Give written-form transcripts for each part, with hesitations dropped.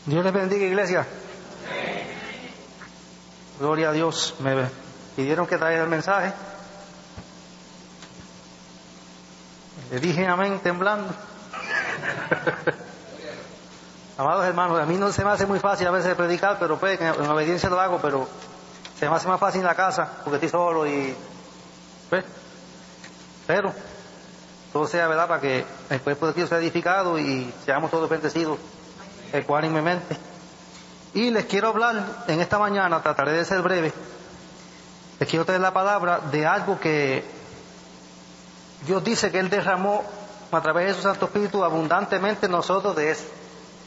Dios les bendiga, iglesia. Gloria a Dios. Me pidieron que traiga el mensaje. Le dije amén temblando. Amados hermanos, a mí no se me hace muy fácil a veces predicar, pero pues en obediencia lo hago, pero se me hace más fácil en la casa porque estoy solo y pues, pero todo sea verdad para que el cuerpo de Cristo sea edificado y seamos todos bendecidos ecuánimemente. Y les quiero hablar en esta mañana, trataré de ser breve, les quiero traer la palabra de algo que Dios dice que Él derramó a través de su Santo Espíritu abundantemente en nosotros de eso.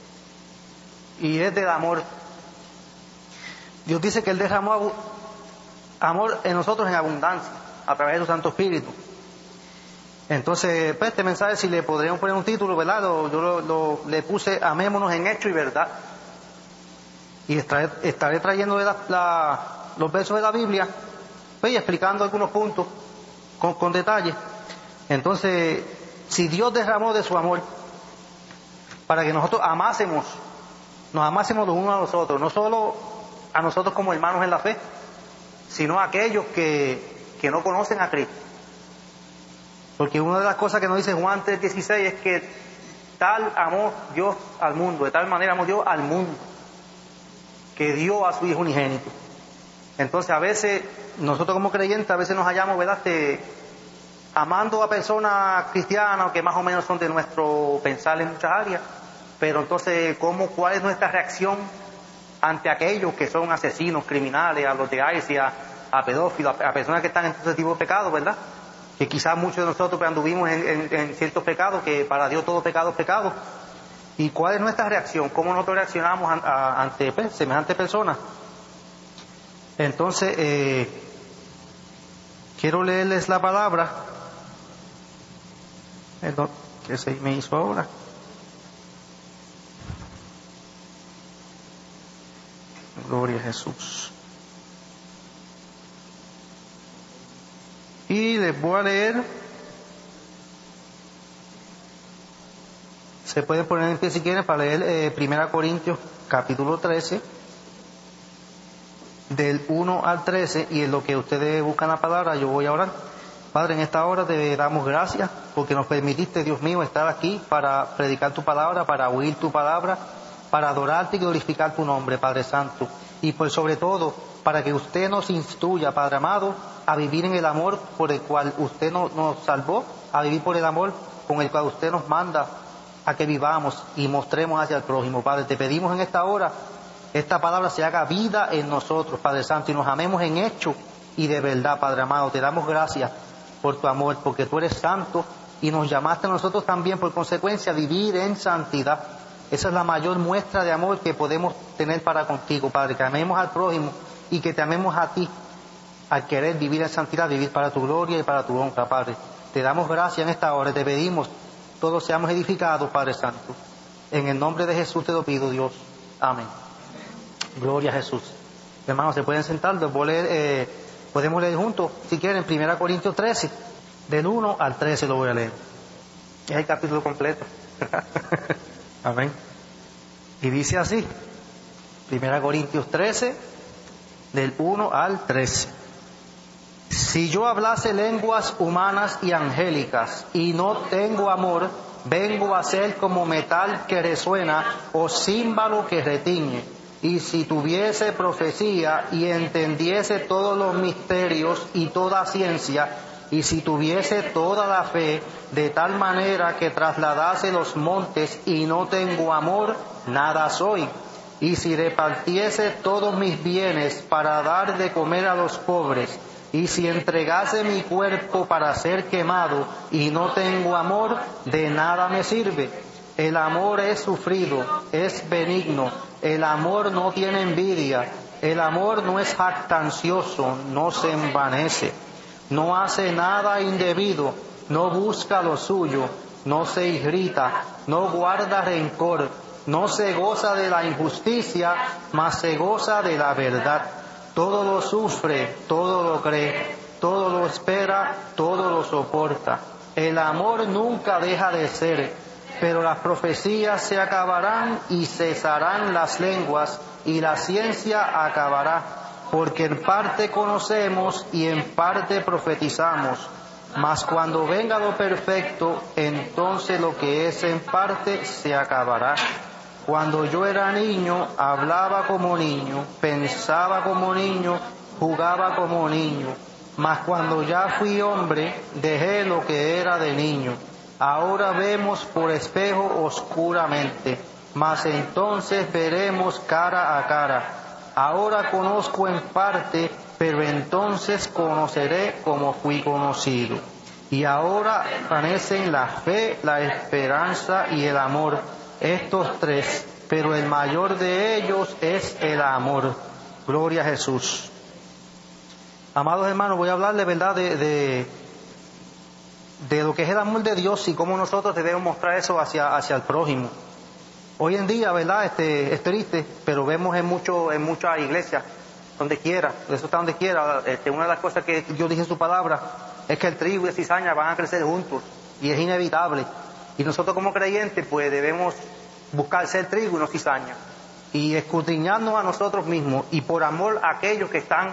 Y es del amor. Dios dice que Él derramó amor en nosotros en abundancia a través de su Santo Espíritu. Entonces, pues este mensaje, si le podríamos poner un título, ¿verdad? Yo le puse amémonos en hecho y verdad. Y estaré trayendo los versos de la Biblia, pues, y explicando algunos puntos con detalle. Entonces, si Dios derramó de su amor para que nosotros nos amásemos los unos a los otros, no solo a nosotros como hermanos en la fe, sino a aquellos que no conocen a Cristo. Porque una de las cosas que nos dice Juan 3:16 es que tal amó Dios al mundo, de tal manera amó Dios al mundo, que dio a su Hijo unigénito. Entonces a veces, nosotros como creyentes, a veces nos hallamos, ¿verdad?, amando a personas cristianas que más o menos son de nuestro pensar en muchas áreas, pero entonces, ¿cuál es nuestra reacción ante aquellos que son asesinos, criminales, a los de ICE, a pedófilos, a personas que están en todo tipo de pecados, ¿verdad? Que quizás muchos de nosotros anduvimos en ciertos pecados, que para Dios todo pecado es pecado. ¿Y cuál es nuestra reacción? ¿Cómo nosotros reaccionamos ante semejantes personas? Entonces, quiero leerles la palabra. ¿Qué se me hizo ahora? Gloria a Jesús. Y les voy a leer. Se pueden poner en pie si quieren para leer 1 Corintios capítulo 13, del 1 al 13, y en lo que ustedes buscan la palabra, yo voy a orar. Padre, en esta hora te damos gracias porque nos permitiste, Dios mío, estar aquí para predicar tu palabra, para oír tu palabra, para adorarte y glorificar tu nombre, Padre Santo. Y por sobre todo, para que usted nos instruya, Padre amado, a vivir en el amor por el cual usted nos salvó, a vivir por el amor con el cual usted nos manda a que vivamos y mostremos hacia el prójimo. Padre, te pedimos en esta hora, esta palabra se haga vida en nosotros, Padre Santo, y nos amemos en hecho y de verdad, Padre amado. Te damos gracias por tu amor, porque tú eres santo y nos llamaste a nosotros también, por consecuencia, a vivir en santidad. Esa es la mayor muestra de amor que podemos tener para contigo, Padre, que amemos al prójimo y que te amemos a ti, al querer vivir en santidad, vivir para tu gloria y para tu honra, Padre. Te damos gracias en esta hora, te pedimos, todos seamos edificados, Padre Santo. En el nombre de Jesús te lo pido, Dios. Amén. Gloria a Jesús. Hermanos, se pueden sentar, les voy a leer, podemos leer juntos, si quieren, 1 Corintios 13, del 1 al 13 lo voy a leer. Es el capítulo completo. Amén. Y dice así, 1 Corintios 13, del 1 al 13. Si yo hablase lenguas humanas y angélicas y no tengo amor, vengo a ser como metal que resuena o címbalo que retiñe. Y si tuviese profecía y entendiese todos los misterios y toda ciencia, y si tuviese toda la fe, de tal manera que trasladase los montes y no tengo amor, nada soy. Y si repartiese todos mis bienes para dar de comer a los pobres, y si entregase mi cuerpo para ser quemado y no tengo amor, de nada me sirve. El amor es sufrido, es benigno, el amor no tiene envidia, el amor no es jactancioso, no se envanece, no hace nada indebido, no busca lo suyo, no se irrita, no guarda rencor, no se goza de la injusticia, mas se goza de la verdad. Todo lo sufre, todo lo cree, todo lo espera, todo lo soporta. El amor nunca deja de ser. pero las profecías se acabarán y cesarán las lenguas y la ciencia acabará, porque en parte conocemos y en parte profetizamos. Mas cuando venga lo perfecto, entonces lo que es en parte se acabará. Cuando yo era niño, hablaba como niño, pensaba como niño, jugaba como niño. Mas cuando ya fui hombre, dejé lo que era de niño. Ahora vemos por espejo oscuramente, mas entonces veremos cara a cara. Ahora conozco en parte, pero entonces conoceré como fui conocido. Y ahora permanecen la fe, la esperanza y el amor, estos tres, pero el mayor de ellos es el amor. Gloria a Jesús. Amados hermanos, voy a hablarles, ¿verdad?, de lo que es el amor de Dios y cómo nosotros debemos mostrar eso hacia el prójimo. Hoy en día, ¿verdad?, es triste, pero vemos en muchas iglesias, donde quiera, eso está donde quiera. Una de las cosas que Dios dice en su palabra es que el trigo y la cizaña van a crecer juntos, y es inevitable. Y nosotros como creyentes, pues debemos buscar ser trigo y no cizaña, y escudriñarnos a nosotros mismos, y por amor a aquellos que están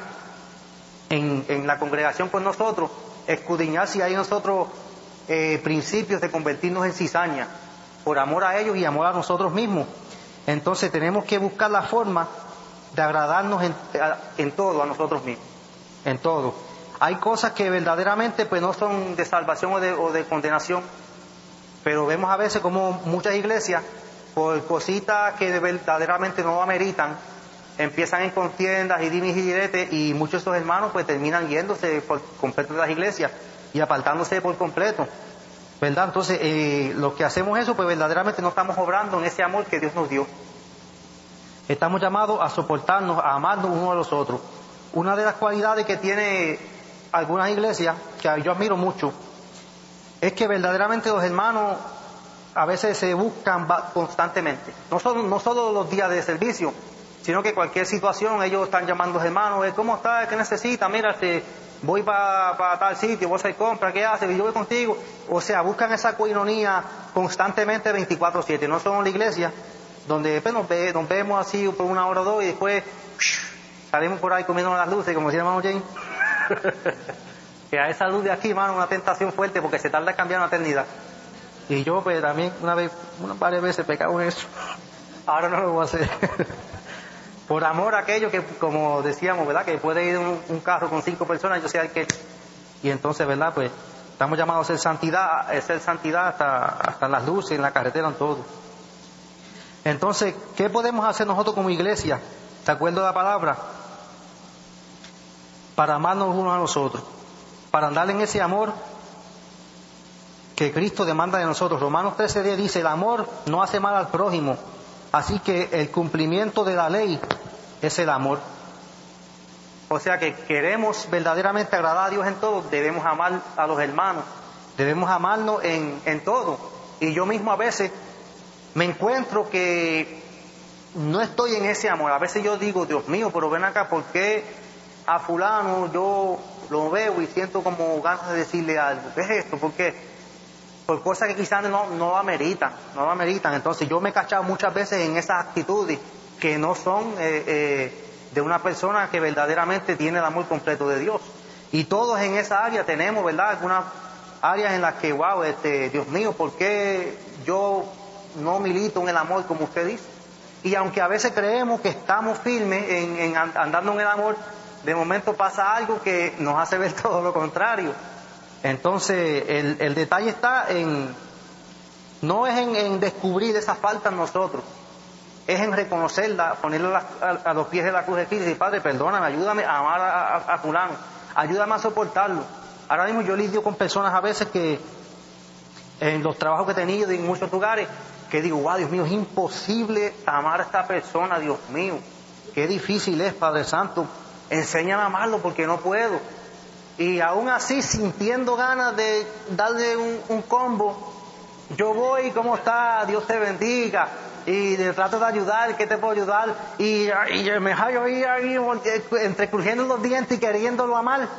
en la congregación con nosotros, escudriñar si hay en nosotros principios de convertirnos en cizaña, por amor a ellos y amor a nosotros mismos. Entonces tenemos que buscar la forma de agradarnos en todo a nosotros mismos, en todo. Hay cosas que verdaderamente pues no son de salvación o de condenación, pero vemos a veces como muchas iglesias, por cositas que verdaderamente no ameritan, empiezan en contiendas y dimes y diretes, y muchos de estos hermanos pues terminan yéndose por completo de las iglesias y apartándose por completo, ¿verdad? Entonces, los que hacemos eso, pues verdaderamente no estamos obrando en ese amor que Dios nos dio. Estamos llamados a soportarnos, a amarnos unos a los otros. Una de las cualidades que tiene algunas iglesias, que yo admiro mucho, es que verdaderamente los hermanos a veces se buscan constantemente. No solo los días de servicio, sino que cualquier situación ellos están llamando a los hermanos, ¿cómo está? ¿Qué necesita? Mira, voy para tal sitio, voy a hacer compra, ¿qué haces? Y yo voy contigo. O sea, buscan esa coinonía constantemente 24/7. No solo en la iglesia, donde pues, nos vemos así por una hora o dos y después salimos por ahí comiendo las luces, como decía hermano James. Que a esa luz de aquí, hermano, una tentación fuerte porque se tarda en cambiar una eternidad. Y yo pues también varias veces pecado en eso. Ahora no lo voy a hacer. Por amor a aquello que, como decíamos, ¿verdad?, que puede ir un carro con 5 personas, yo sé al que. Y entonces, ¿verdad?, pues estamos llamados a ser santidad hasta en las luces, en la carretera, en todo. Entonces, ¿qué podemos hacer nosotros como iglesia, de acuerdo a la palabra, para amarnos unos a nosotros, para andar en ese amor que Cristo demanda de nosotros? Romanos 13:10 dice: el amor no hace mal al prójimo, así que el cumplimiento de la ley es el amor. O sea que queremos verdaderamente agradar a Dios en todo, debemos amar a los hermanos, debemos amarnos en todo. Y yo mismo a veces me encuentro que no estoy en ese amor. A veces yo digo, Dios mío, pero ven acá, ¿por qué a fulano yo lo veo y siento como ganas de decirle algo? ¿Qué es esto? ¿Por qué? Por cosas que quizás no ameritan. Entonces yo me he cachado muchas veces en esas actitudes que no son de una persona que verdaderamente tiene el amor completo de Dios. Y todos en esa área tenemos, ¿verdad?, algunas áreas en las que, wow, Dios mío, ¿por qué yo no milito en el amor como usted dice? Y aunque a veces creemos que estamos firmes en andando en el amor, de momento pasa algo que nos hace ver todo lo contrario. Entonces, el detalle está no es en descubrir esas faltas en nosotros, es en reconocerla, ponerla a los pies de la cruz de Cristo y decir: Padre, perdóname, ayúdame a amar a fulano, ayúdame a soportarlo. Ahora mismo yo lidio con personas a veces que, en los trabajos que he tenido y en muchos lugares, que digo: wow, Dios mío, es imposible amar a esta persona, Dios mío, qué difícil es, Padre Santo, enséñame a amarlo porque no puedo. Y aún así, sintiendo ganas de darle un combo, yo voy: ¿cómo está? Dios te bendiga. Y trato de ayudar, ¿qué te puedo ayudar? Y me hallo ahí entrecrujiendo los dientes y queriéndolo amar.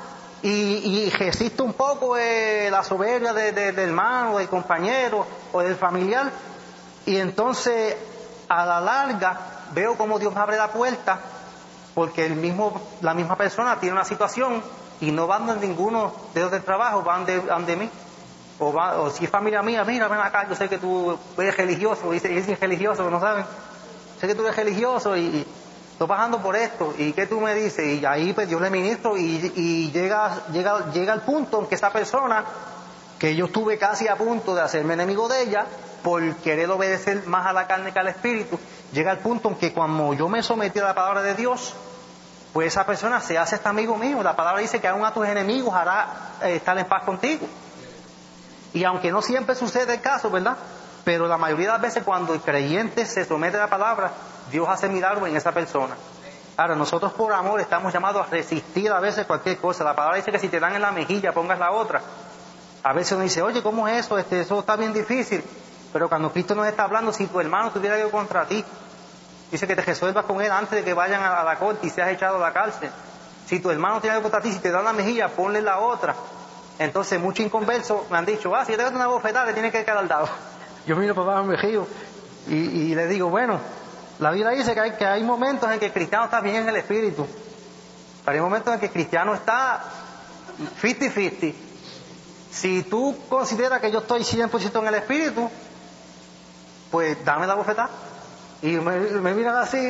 y resiste un poco la soberbia del hermano, del compañero o del familiar, y entonces a la larga veo como Dios me abre la puerta, porque la misma persona tiene una situación y no van de ninguno de los del trabajo, van de mí. O si es familia mía, mira, ven acá, yo sé que tú eres religioso, y es religioso, no saben, sé que tú eres religioso y estoy pasando por esto, y ¿qué tú me dices? Y ahí pues Dios le ministro y llega al punto en que esa persona, que yo estuve casi a punto de hacerme enemigo de ella, por querer obedecer más a la carne que al espíritu, llega al punto en que cuando yo me sometí a la palabra de Dios, pues esa persona se hace hasta amigo mío. La palabra dice que aún a tus enemigos hará estar en paz contigo. Y aunque no siempre sucede el caso, ¿verdad? Pero la mayoría de las veces cuando el creyente se somete a la palabra, Dios hace milagros en esa persona. Ahora, nosotros por amor estamos llamados a resistir a veces cualquier cosa. La palabra dice que si te dan en la mejilla, pongas la otra. A veces uno dice, oye, ¿cómo es eso? Eso está bien difícil. Pero cuando Cristo nos está hablando, si tu hermano tuviera algo contra ti, dice que te resuelvas con él antes de que vayan a la corte y seas echado a la cárcel. Si tu hermano tiene algo contra ti, si te dan la mejilla, ponle la otra. Entonces muchos inconversos me han dicho, si te das una bofetada, te tienes que quedar al lado. Yo miro para abajo, me río y le digo, bueno, la Biblia dice que hay momentos en que el cristiano está bien en el espíritu, pero hay momentos en que el cristiano está 50-50. Si tú consideras que yo estoy 100% en el espíritu, pues dame la bofetada. Y me miran así,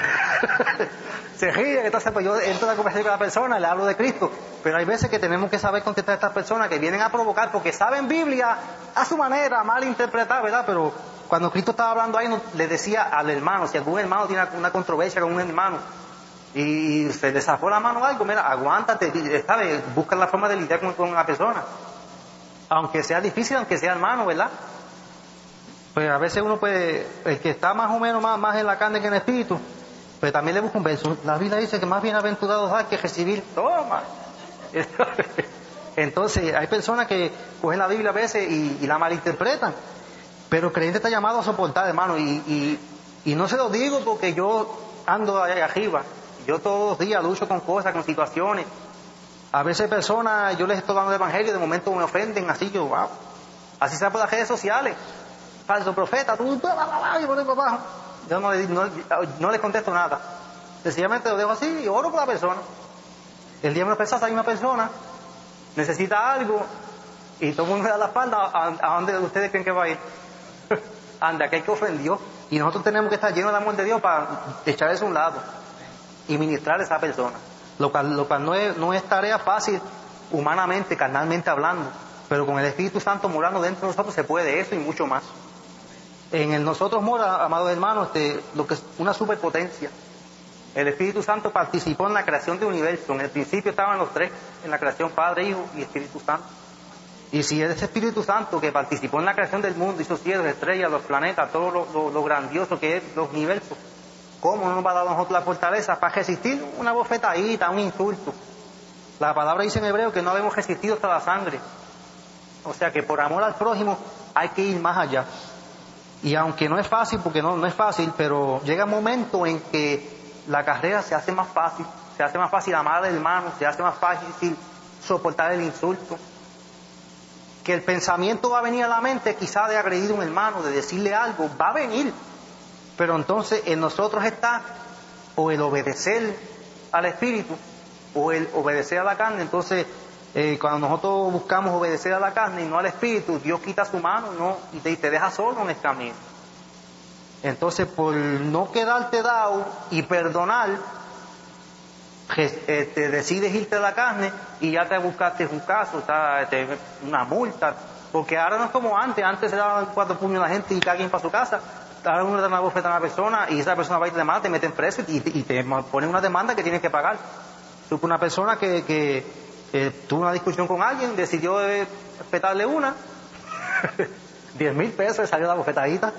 se ríen. Entonces pues yo entro en la conversación con la persona, le hablo de Cristo. Pero hay veces que tenemos que saber contestar a estas personas que vienen a provocar, porque saben Biblia a su manera, mal interpretar, ¿verdad? Pero cuando Cristo estaba hablando ahí, le decía al hermano, si algún hermano tiene una controversia con un hermano y se le zafó la mano o algo, mira, aguántate, ¿sabes? Busca la forma de lidiar con la persona. Aunque sea difícil, aunque sea hermano, ¿verdad? Pues a veces uno puede, el que está más o menos más en la carne que en el espíritu, pues también le busca un verso. La Biblia dice que más bienaventurados dar que recibir. Toma. Entonces hay personas que cogen la Biblia a veces y la malinterpretan, pero el creyente está llamado a soportar, hermano, y no se lo digo porque yo ando allá arriba. Yo todos los días lucho con cosas, con situaciones. A veces personas, yo les estoy dando el evangelio y de momento me ofenden, así yo, wow. Así sea por las redes sociales. Falso profeta, yo no le contesto nada. Sencillamente lo dejo así y oro por la persona. El día me lo pensás, hay una persona, necesita algo, y todo el mundo me da la espalda, ¿a dónde ustedes creen que va a ir? Anda, que hay que ofendió. Y nosotros tenemos que estar llenos del amor de Dios para echar eso a un lado y ministrar a esa persona. Lo cual no es tarea fácil, humanamente, carnalmente hablando, pero con el Espíritu Santo morando dentro de nosotros se puede eso y mucho más. En nosotros mora, amados hermanos, lo que es una superpotencia. El Espíritu Santo participó en la creación del universo. En el principio estaban los tres, en la creación Padre, Hijo y Espíritu Santo. Y si es ese Espíritu Santo que participó en la creación del mundo, hizo cielos, estrellas, los planetas, todo lo grandioso que es los universos, ¿cómo no nos va a dar a nosotros la fortaleza para resistir una bofetadita, un insulto? La palabra dice en hebreo que no habemos resistido hasta la sangre. O sea que por amor al prójimo hay que ir más allá. Y aunque no es fácil, porque no es fácil, pero llega un momento en que la carrera se hace más fácil amar al hermano, se hace más fácil soportar el insulto. Que el pensamiento va a venir a la mente quizá de agredir a un hermano, de decirle algo, va a venir. Pero entonces en nosotros está o el obedecer al Espíritu o el obedecer a la carne. Entonces cuando nosotros buscamos obedecer a la carne y no al Espíritu, Dios quita su mano y te deja solo en el camino. Entonces por no quedarte dado y perdonar, te decides irte a la carne y ya te buscaste un caso, una multa, porque ahora no es como antes se daban 4 puños a la gente y cada quien para su casa. Ahora uno le da una bofeta a una persona y esa persona va y te demanda, te meten preso y te ponen una demanda que tienes que pagar. Supo una persona que tuvo una discusión con alguien, decidió respetarle una, 10,000 pesos, le salió la bofetadita.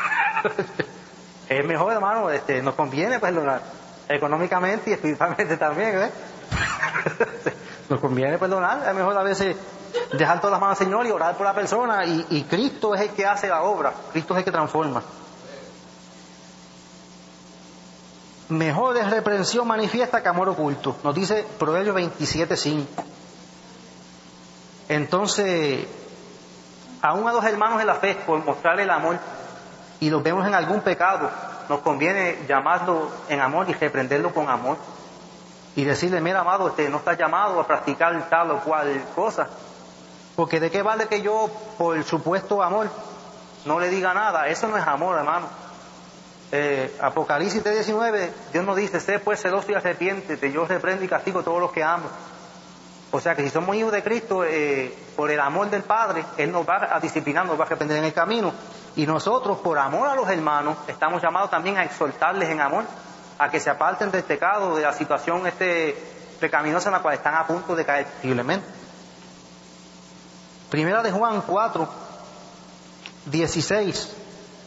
Es mejor, hermano, nos conviene perdonar, económicamente y espiritualmente también, ¿eh? Nos conviene perdonar, es mejor a veces dejar todas las manos al Señor y orar por la persona, y Cristo es el que hace la obra, Cristo es el que transforma. Mejor es reprensión manifiesta que amor oculto, nos dice Proverbios 27:5. Entonces, aún a los hermanos en la fe, por mostrarle el amor, y los vemos en algún pecado, nos conviene llamarlo en amor y reprenderlo con amor. Y decirle, mira, amado, no estás llamado a practicar tal o cual cosa. Porque de qué vale que yo, por supuesto amor, no le diga nada. Eso no es amor, hermano. Apocalipsis 3:19, Dios nos dice, sé pues celoso y arrepiéntete, yo reprendo y castigo a todos los que amo. O sea que si somos hijos de Cristo, por el amor del Padre, Él nos va a disciplinar, nos va a reprender en el camino. Y nosotros, por amor a los hermanos, estamos llamados también a exhortarles en amor, a que se aparten del pecado, de la situación pecaminosa en la cual están a punto de caer posiblemente. Primera de Juan 4:16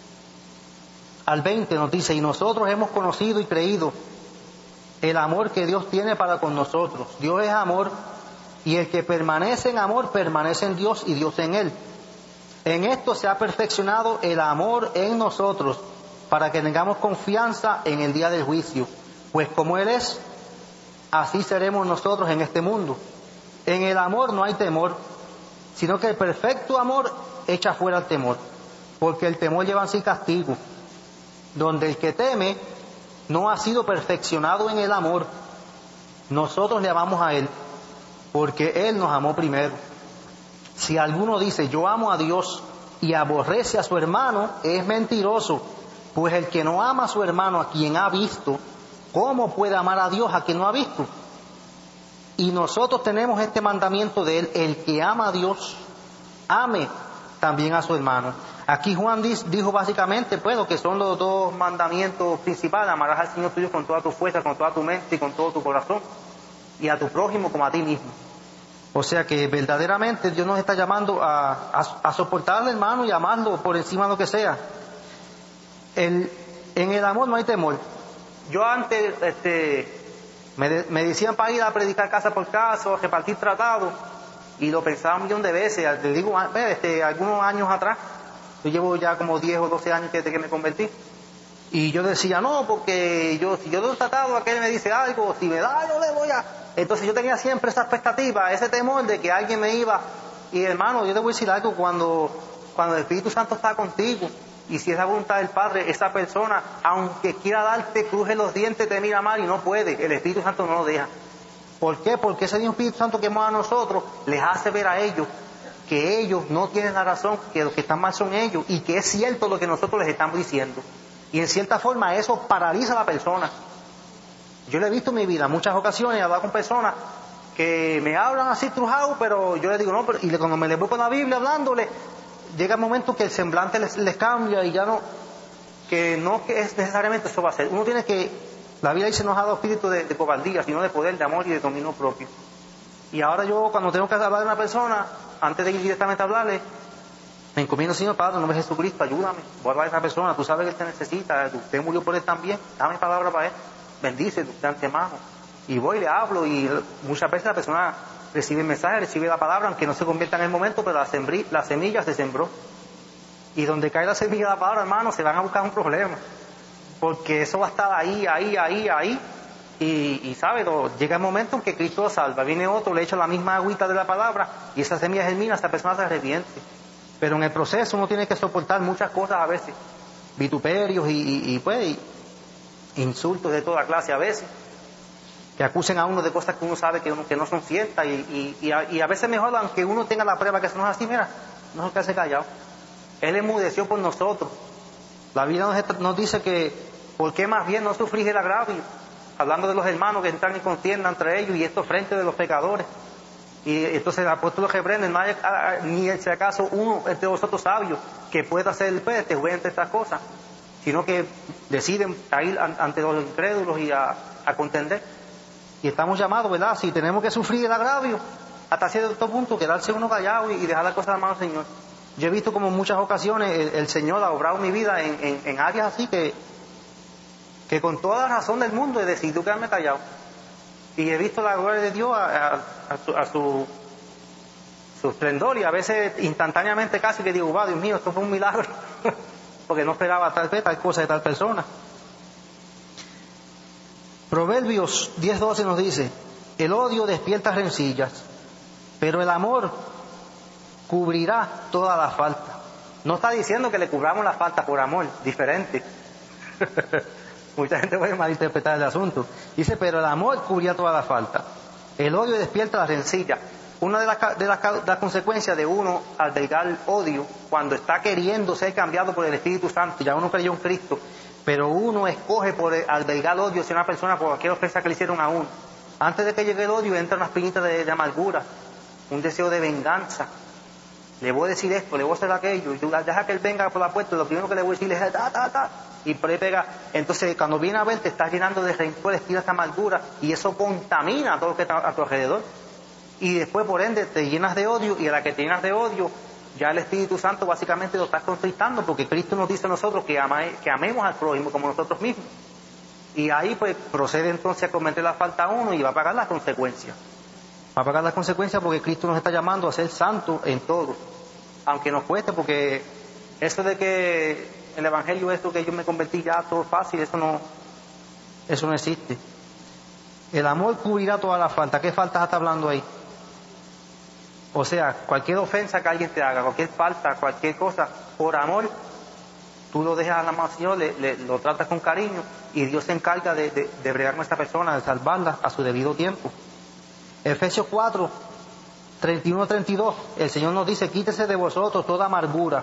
al 20 nos dice, y nosotros hemos conocido y creído el amor que Dios tiene para con nosotros. Dios es amor, y el que permanece en amor permanece en Dios y Dios en él. En esto se ha perfeccionado el amor en nosotros, para que tengamos confianza en el día del juicio. Pues como Él es, así seremos nosotros en este mundo. En el amor no hay temor, sino que el perfecto amor echa fuera el temor, porque el temor lleva en sí castigo, donde el que teme no ha sido perfeccionado en el amor. Nosotros le amamos a Él, porque Él nos amó primero. Si alguno dice, yo amo a Dios, y aborrece a su hermano, es mentiroso. Pues el que no ama a su hermano, a quien ha visto, ¿cómo puede amar a Dios a quien no ha visto? Y nosotros tenemos este mandamiento de Él, el que ama a Dios, ame también a su hermano. Aquí Juan dijo básicamente, pues, lo que son los dos mandamientos principales: amarás al Señor tuyo con toda tu fuerza, con toda tu mente y con todo tu corazón, y a tu prójimo como a ti mismo. O sea que verdaderamente Dios nos está llamando a soportar al hermano y amarlo por encima de lo que sea. En el amor no hay temor. Yo antes me decían para ir a predicar casa por casa, a repartir tratados, y lo pensaba un millón de veces. Les digo, algunos años atrás, yo llevo ya como 10 o 12 años desde que me convertí, y yo decía, no, porque si yo doy un tratado, aquel me dice algo, si me da, yo le voy a... Entonces yo tenía siempre esa expectativa, ese temor de que alguien me iba... Y hermano, yo te voy a decir algo, cuando el Espíritu Santo está contigo, y si es la voluntad del Padre, esa persona, aunque quiera darte, cruje los dientes, te mira mal y no puede. El Espíritu Santo no lo deja. ¿Por qué? Porque ese mismo Espíritu Santo que mueve a nosotros les hace ver a ellos que ellos no tienen la razón, que los que están mal son ellos, y que es cierto lo que nosotros les estamos diciendo. Y en cierta forma eso paraliza a la persona. Yo lo he visto en mi vida, en muchas ocasiones he hablado con personas que me hablan así trujado, pero yo les digo no, y cuando me les voy con la Biblia hablándole, llega el momento que el semblante les cambia y ya no, que es necesariamente eso va a ser. Uno tiene que, la Biblia dice, no nos ha dado espíritu de cobardía, sino de poder, de amor y de dominio propio. Y ahora yo, cuando tengo que hablar de una persona, antes de ir directamente a hablarle, me encomiendo, Señor Padre, en nombre de Jesucristo, ayúdame, voy a hablar a esa persona, tú sabes que Él te necesita, usted murió por Él también, dame palabra para Él, bendice de antemano. Y voy y le hablo, y muchas veces la persona recibe el mensaje, recibe la palabra, aunque no se convierta en el momento, pero la semilla se sembró. Y donde cae la semilla de la palabra, hermano, se van a buscar un problema, porque eso va a estar ahí, y ¿sabe? Llega el momento en que Cristo lo salva, viene otro, le echa la misma agüita de la palabra, y esa semilla germina, esa persona se arrepiente. Pero en el proceso uno tiene que soportar muchas cosas a veces, vituperios y insultos de toda clase a veces, que acusen a uno de cosas que uno sabe que no son ciertas, y a veces mejor, aunque uno tenga la prueba que eso no es así, mira, no se quede callado. Él enmudeció por nosotros. La Biblia nos dice que, ¿por qué más bien no sufrís el agravio? Hablando de los hermanos que entran en contienda entre ellos, y esto frente de los pecadores. Y entonces el apóstol los reprende, no hay ni si acaso uno entre vosotros sabios que pueda hacer el pez, juegue entre estas cosas, sino que deciden ir ante los incrédulos y a contender. Y estamos llamados, ¿verdad? Si tenemos que sufrir el agravio, hasta cierto punto, quedarse uno callado y dejar las cosas en manos del Señor. Yo he visto como en muchas ocasiones el Señor ha obrado mi vida en áreas así que con toda la razón del mundo he decidido quedarme callado. Y he visto la gloria de Dios a su esplendor, y a veces instantáneamente casi que digo, Dios mío, esto fue un milagro, porque no esperaba tal cosa de tal persona. Proverbios 10:12 nos dice, el odio despierta rencillas, pero el amor cubrirá toda la falta. No está diciendo que le cubramos la falta por amor, diferente. Mucha gente puede malinterpretar el asunto. Dice, pero el amor cubrirá toda la falta. El odio despierta la rencilla. Una de las consecuencias de uno albergar odio, cuando está queriendo ser cambiado por el Espíritu Santo, ya uno creyó en Cristo, pero uno escoge por albergar odio hacia una persona por cualquier ofensa que le hicieron a uno. Antes de que llegue el odio entra una espinita de amargura, un deseo de venganza. Le voy a decir esto, le voy a hacer aquello, y tú deja que él venga por la puerta, lo primero que le voy a decir es y por ahí pega. Entonces cuando viene a ver te estás llenando de rencor, esta amargura, y eso contamina a todo lo que está a tu alrededor. Y después por ende te llenas de odio, y a la que te llenas de odio, ya el Espíritu Santo básicamente lo está contristando, porque Cristo nos dice a nosotros que amemos al prójimo como nosotros mismos. Y ahí pues procede entonces a cometer la falta a uno y va a pagar las consecuencias. Va a pagar las consecuencias porque Cristo nos está llamando a ser santos en todo. Aunque nos cueste, porque eso de que el Evangelio, esto que yo me convertí ya todo fácil, eso no existe. El amor cubrirá toda la falta. ¿Qué faltas está hablando ahí? O sea, cualquier ofensa que alguien te haga, cualquier falta, cualquier cosa, por amor, tú lo dejas a la mano del Señor, lo tratas con cariño, y Dios se encarga de bregar con esta persona, de salvarla a su debido tiempo. Efesios 4, 31-32, el Señor nos dice, quítese de vosotros toda amargura,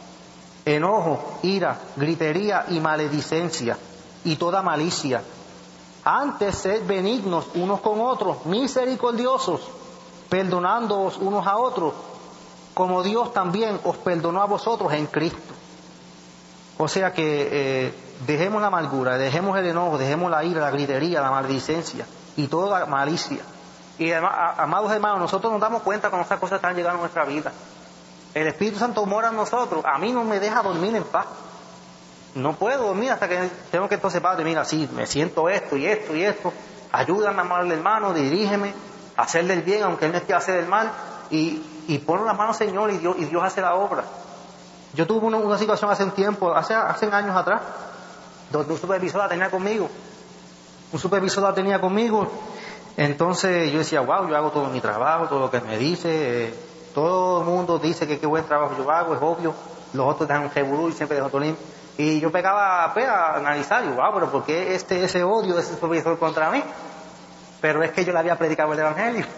enojo, ira, gritería y maledicencia, y toda malicia. Antes sed benignos unos con otros, misericordiosos, perdonándoos unos a otros, como Dios también os perdonó a vosotros en Cristo. O sea que dejemos la amargura, dejemos el enojo, dejemos la ira, la gritería, la maledicencia y toda la malicia. Y además, amados hermanos, nosotros nos damos cuenta cuando esas cosas están llegando a nuestra vida. El Espíritu Santo mora en nosotros. A mí no me deja dormir en paz. No puedo dormir hasta que tengo que entonces, Padre, mira, sí, me siento esto y esto y esto. Ayúdame a amar al hermano, dirígeme, a hacerle el bien aunque él no esté a hacer el mal. Y pon las manos, Señor, y Dios hace la obra. Yo tuve una situación hace un tiempo, hace años atrás, donde un supervisor la tenía conmigo. Entonces yo decía, wow, yo hago todo mi trabajo, todo lo que me dice, todo el mundo dice que qué buen trabajo yo hago, es obvio. Los otros dejan un reburú y siempre dejan todo limpio. Y yo pegaba a analizar, y wow, pero ¿por qué ese odio de ese supervisor contra mí? Pero es que yo le había predicado el Evangelio.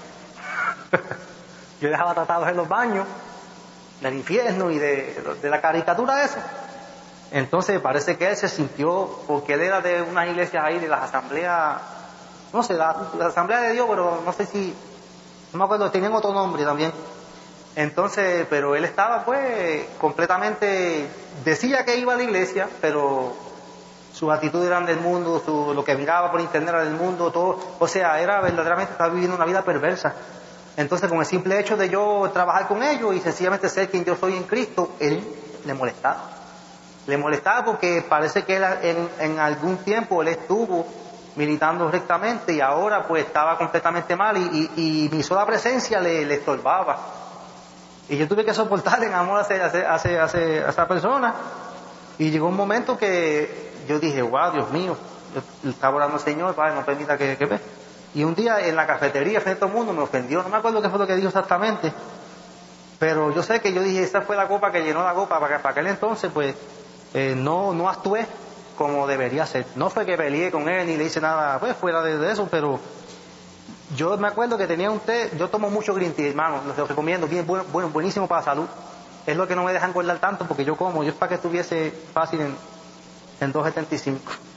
Yo dejaba tratados en los baños del infierno y de la caricatura esa. Entonces parece que él se sintió, porque él era de unas iglesias ahí, de las asambleas, no sé, la asamblea de Dios, pero no sé si, no me acuerdo, tenían otro nombre también. Entonces, pero él estaba pues completamente, decía que iba a la iglesia, pero sus actitudes eran del mundo, lo que miraba por internet era del mundo, todo, o sea, era verdaderamente, estaba viviendo una vida perversa. Entonces, con el simple hecho de yo trabajar con ellos y sencillamente ser quien yo soy en Cristo, él le molestaba. Le molestaba porque parece que él en algún tiempo él estuvo militando rectamente y ahora pues estaba completamente mal y mi sola presencia le estorbaba. Y yo tuve que soportar en amor a esa persona. Y llegó un momento que yo dije, wow, Dios mío, yo estaba orando al Señor, Padre, no permita que ve. Y un día en la cafetería, frente a todo el mundo, me ofendió, no me acuerdo qué fue lo que dijo exactamente, pero yo sé que yo dije, esa fue la copa que llenó la copa, para aquel entonces pues no actué como debería ser. No fue que peleé con él ni le hice nada pues fuera de eso, pero yo me acuerdo que tenía un té, yo tomo mucho green tea, hermano, lo recomiendo, bien bueno, buenísimo para la salud. Es lo que no me deja engordar tanto porque yo como, yo es para que estuviese fácil en 2.75.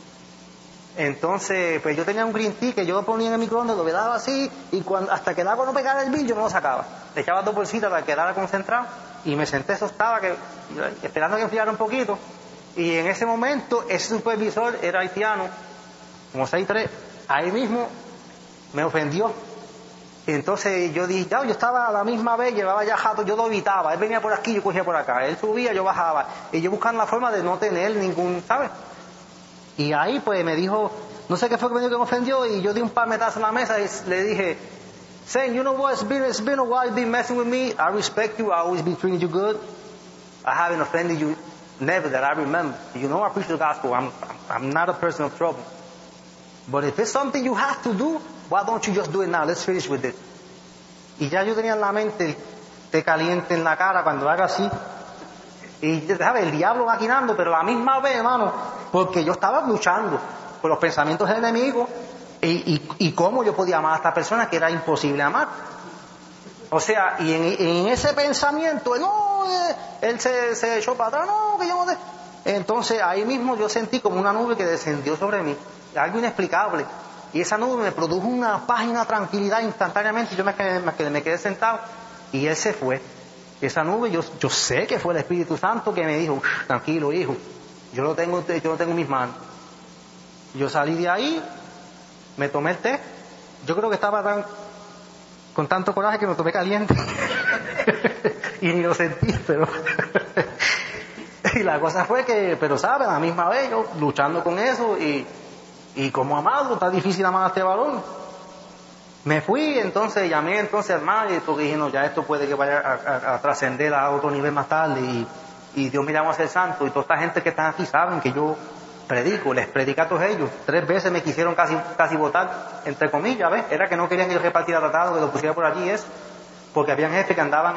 Entonces, pues yo tenía un green tea que yo lo ponía en el microondas, lo daba así, y hasta que el agua no pegara el bill, yo no lo sacaba. Le echaba 2 bolsitas para que quedara concentrado, y me senté, eso estaba, esperando que enfriara un poquito, y en ese momento, ese supervisor era haitiano, como 6'3", ahí mismo me ofendió. Y entonces yo dije, yo estaba a la misma vez, llevaba ya jato, yo lo evitaba, él venía por aquí, yo cogía por acá, él subía, yo bajaba, y yo buscando la forma de no tener ningún, ¿sabes? Y ahí pues me dijo, no sé qué fue que me ofendió, y yo di un par de metazos en la mesa y le dije, saying, you know what, it's been a while you've been messing with me, I respect you, I always been treating you good, I haven't offended you, never that I remember. You know I preach the gospel, I'm not a person of trouble. But if it's something you have to do, why don't you just do it now, let's finish with it. Y ya yo tenía en la mente te caliente en la cara cuando haga así. Y, ¿sabes? El diablo maquinando, pero a la misma vez, hermano, porque yo estaba luchando con los pensamientos del enemigo y cómo yo podía amar a esta persona que era imposible amar. O sea, y en ese pensamiento, no, él se echó para atrás, no, que yo no sé. Entonces ahí mismo yo sentí como una nube que descendió sobre mí, algo inexplicable. Y esa nube me produjo una paz y una tranquilidad instantáneamente. Yo me quedé sentado y él se fue. Esa nube, yo sé que fue el Espíritu Santo que me dijo, tranquilo hijo, yo lo tengo en mis manos. Yo salí de ahí, me tomé el té, yo creo que estaba con tanto coraje que me tomé caliente y ni lo sentí, pero y la cosa fue que, pero sabes, a la misma vez yo luchando con eso y como amado, está difícil amar a este varón. Me fui, entonces llamé al madre, porque dije, no, ya esto puede que vaya a trascender a otro nivel más tarde y Dios me llamó a ser santo. Y toda esta gente que están aquí saben que yo predico, les predico a todos ellos. 3 veces me quisieron casi votar, entre comillas, ¿ves? Era que no querían que yo repartiera tratado, que lo pusiera por allí, eso. Porque habían jefes que andaban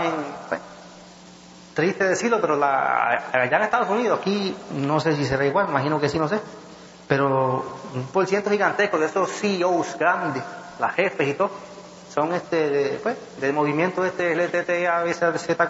triste decirlo, pero allá en Estados Unidos, aquí no sé si será igual, imagino que sí, no sé. Pero un por ciento gigantesco de esos CEOs grandes, las jefes y todo, son del movimiento LTTABZQ,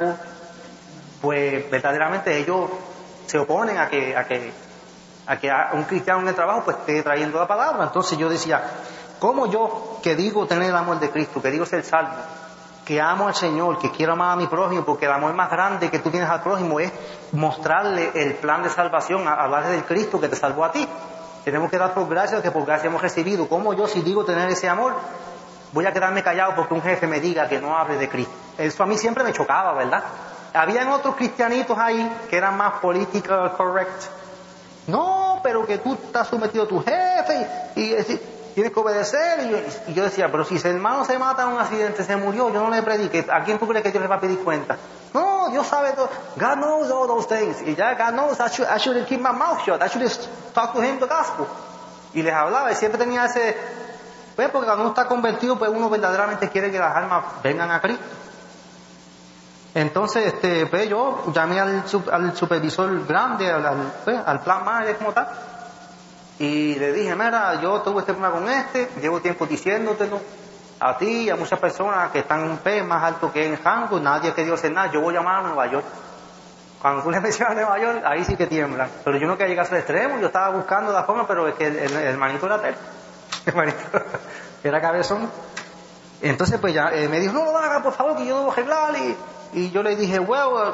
pues verdaderamente ellos se oponen a que un cristiano en el trabajo pues esté trayendo la palabra. Entonces yo decía, ¿cómo yo que digo tener el amor de Cristo, que digo ser salvo, que amo al Señor, que quiero amar a mi prójimo, porque el amor más grande que tú tienes al prójimo es mostrarle el plan de salvación, hablarle del Cristo que te salvó a ti? Tenemos que dar por gracia que por gracia hemos recibido. ¿Cómo yo, si digo tener ese amor, voy a quedarme callado porque un jefe me diga que no hable de Cristo? Eso a mí siempre me chocaba, ¿verdad? Habían otros cristianitos ahí que eran más political correct. No, pero que tú estás sometido a tu jefe y tienes que obedecer. Y yo decía, pero si ese hermano se mata en un accidente, se murió, yo no le prediqué. ¿A quién tú crees que Dios le va a pedir cuenta? No, Dios sabe todo. God knows all those things. Y ya God knows I should keep my mouth shut. I should talk to him the gospel. Y les hablaba y siempre tenía ese... Pues porque cuando uno está convertido, pues uno verdaderamente quiere que las almas vengan a Cristo. Entonces, pues yo llamé al supervisor grande, al plan manager como tal, y le dije, mira, yo tuve este problema con llevo tiempo diciéndotelo a ti y a muchas personas que están un pez más alto que en rango, nadie ha querido hacer nada, yo voy a llamar a Nueva York. Cuando tú le mencionas a Nueva York, ahí sí que tiemblan. Pero yo no quería llegar a ese extremo, yo estaba buscando la forma, pero es que el hermanito era terco. El hermanito era cabezón. Entonces pues ya me dijo, no lo haga por favor, que yo debo arreglar. Y yo le dije, well,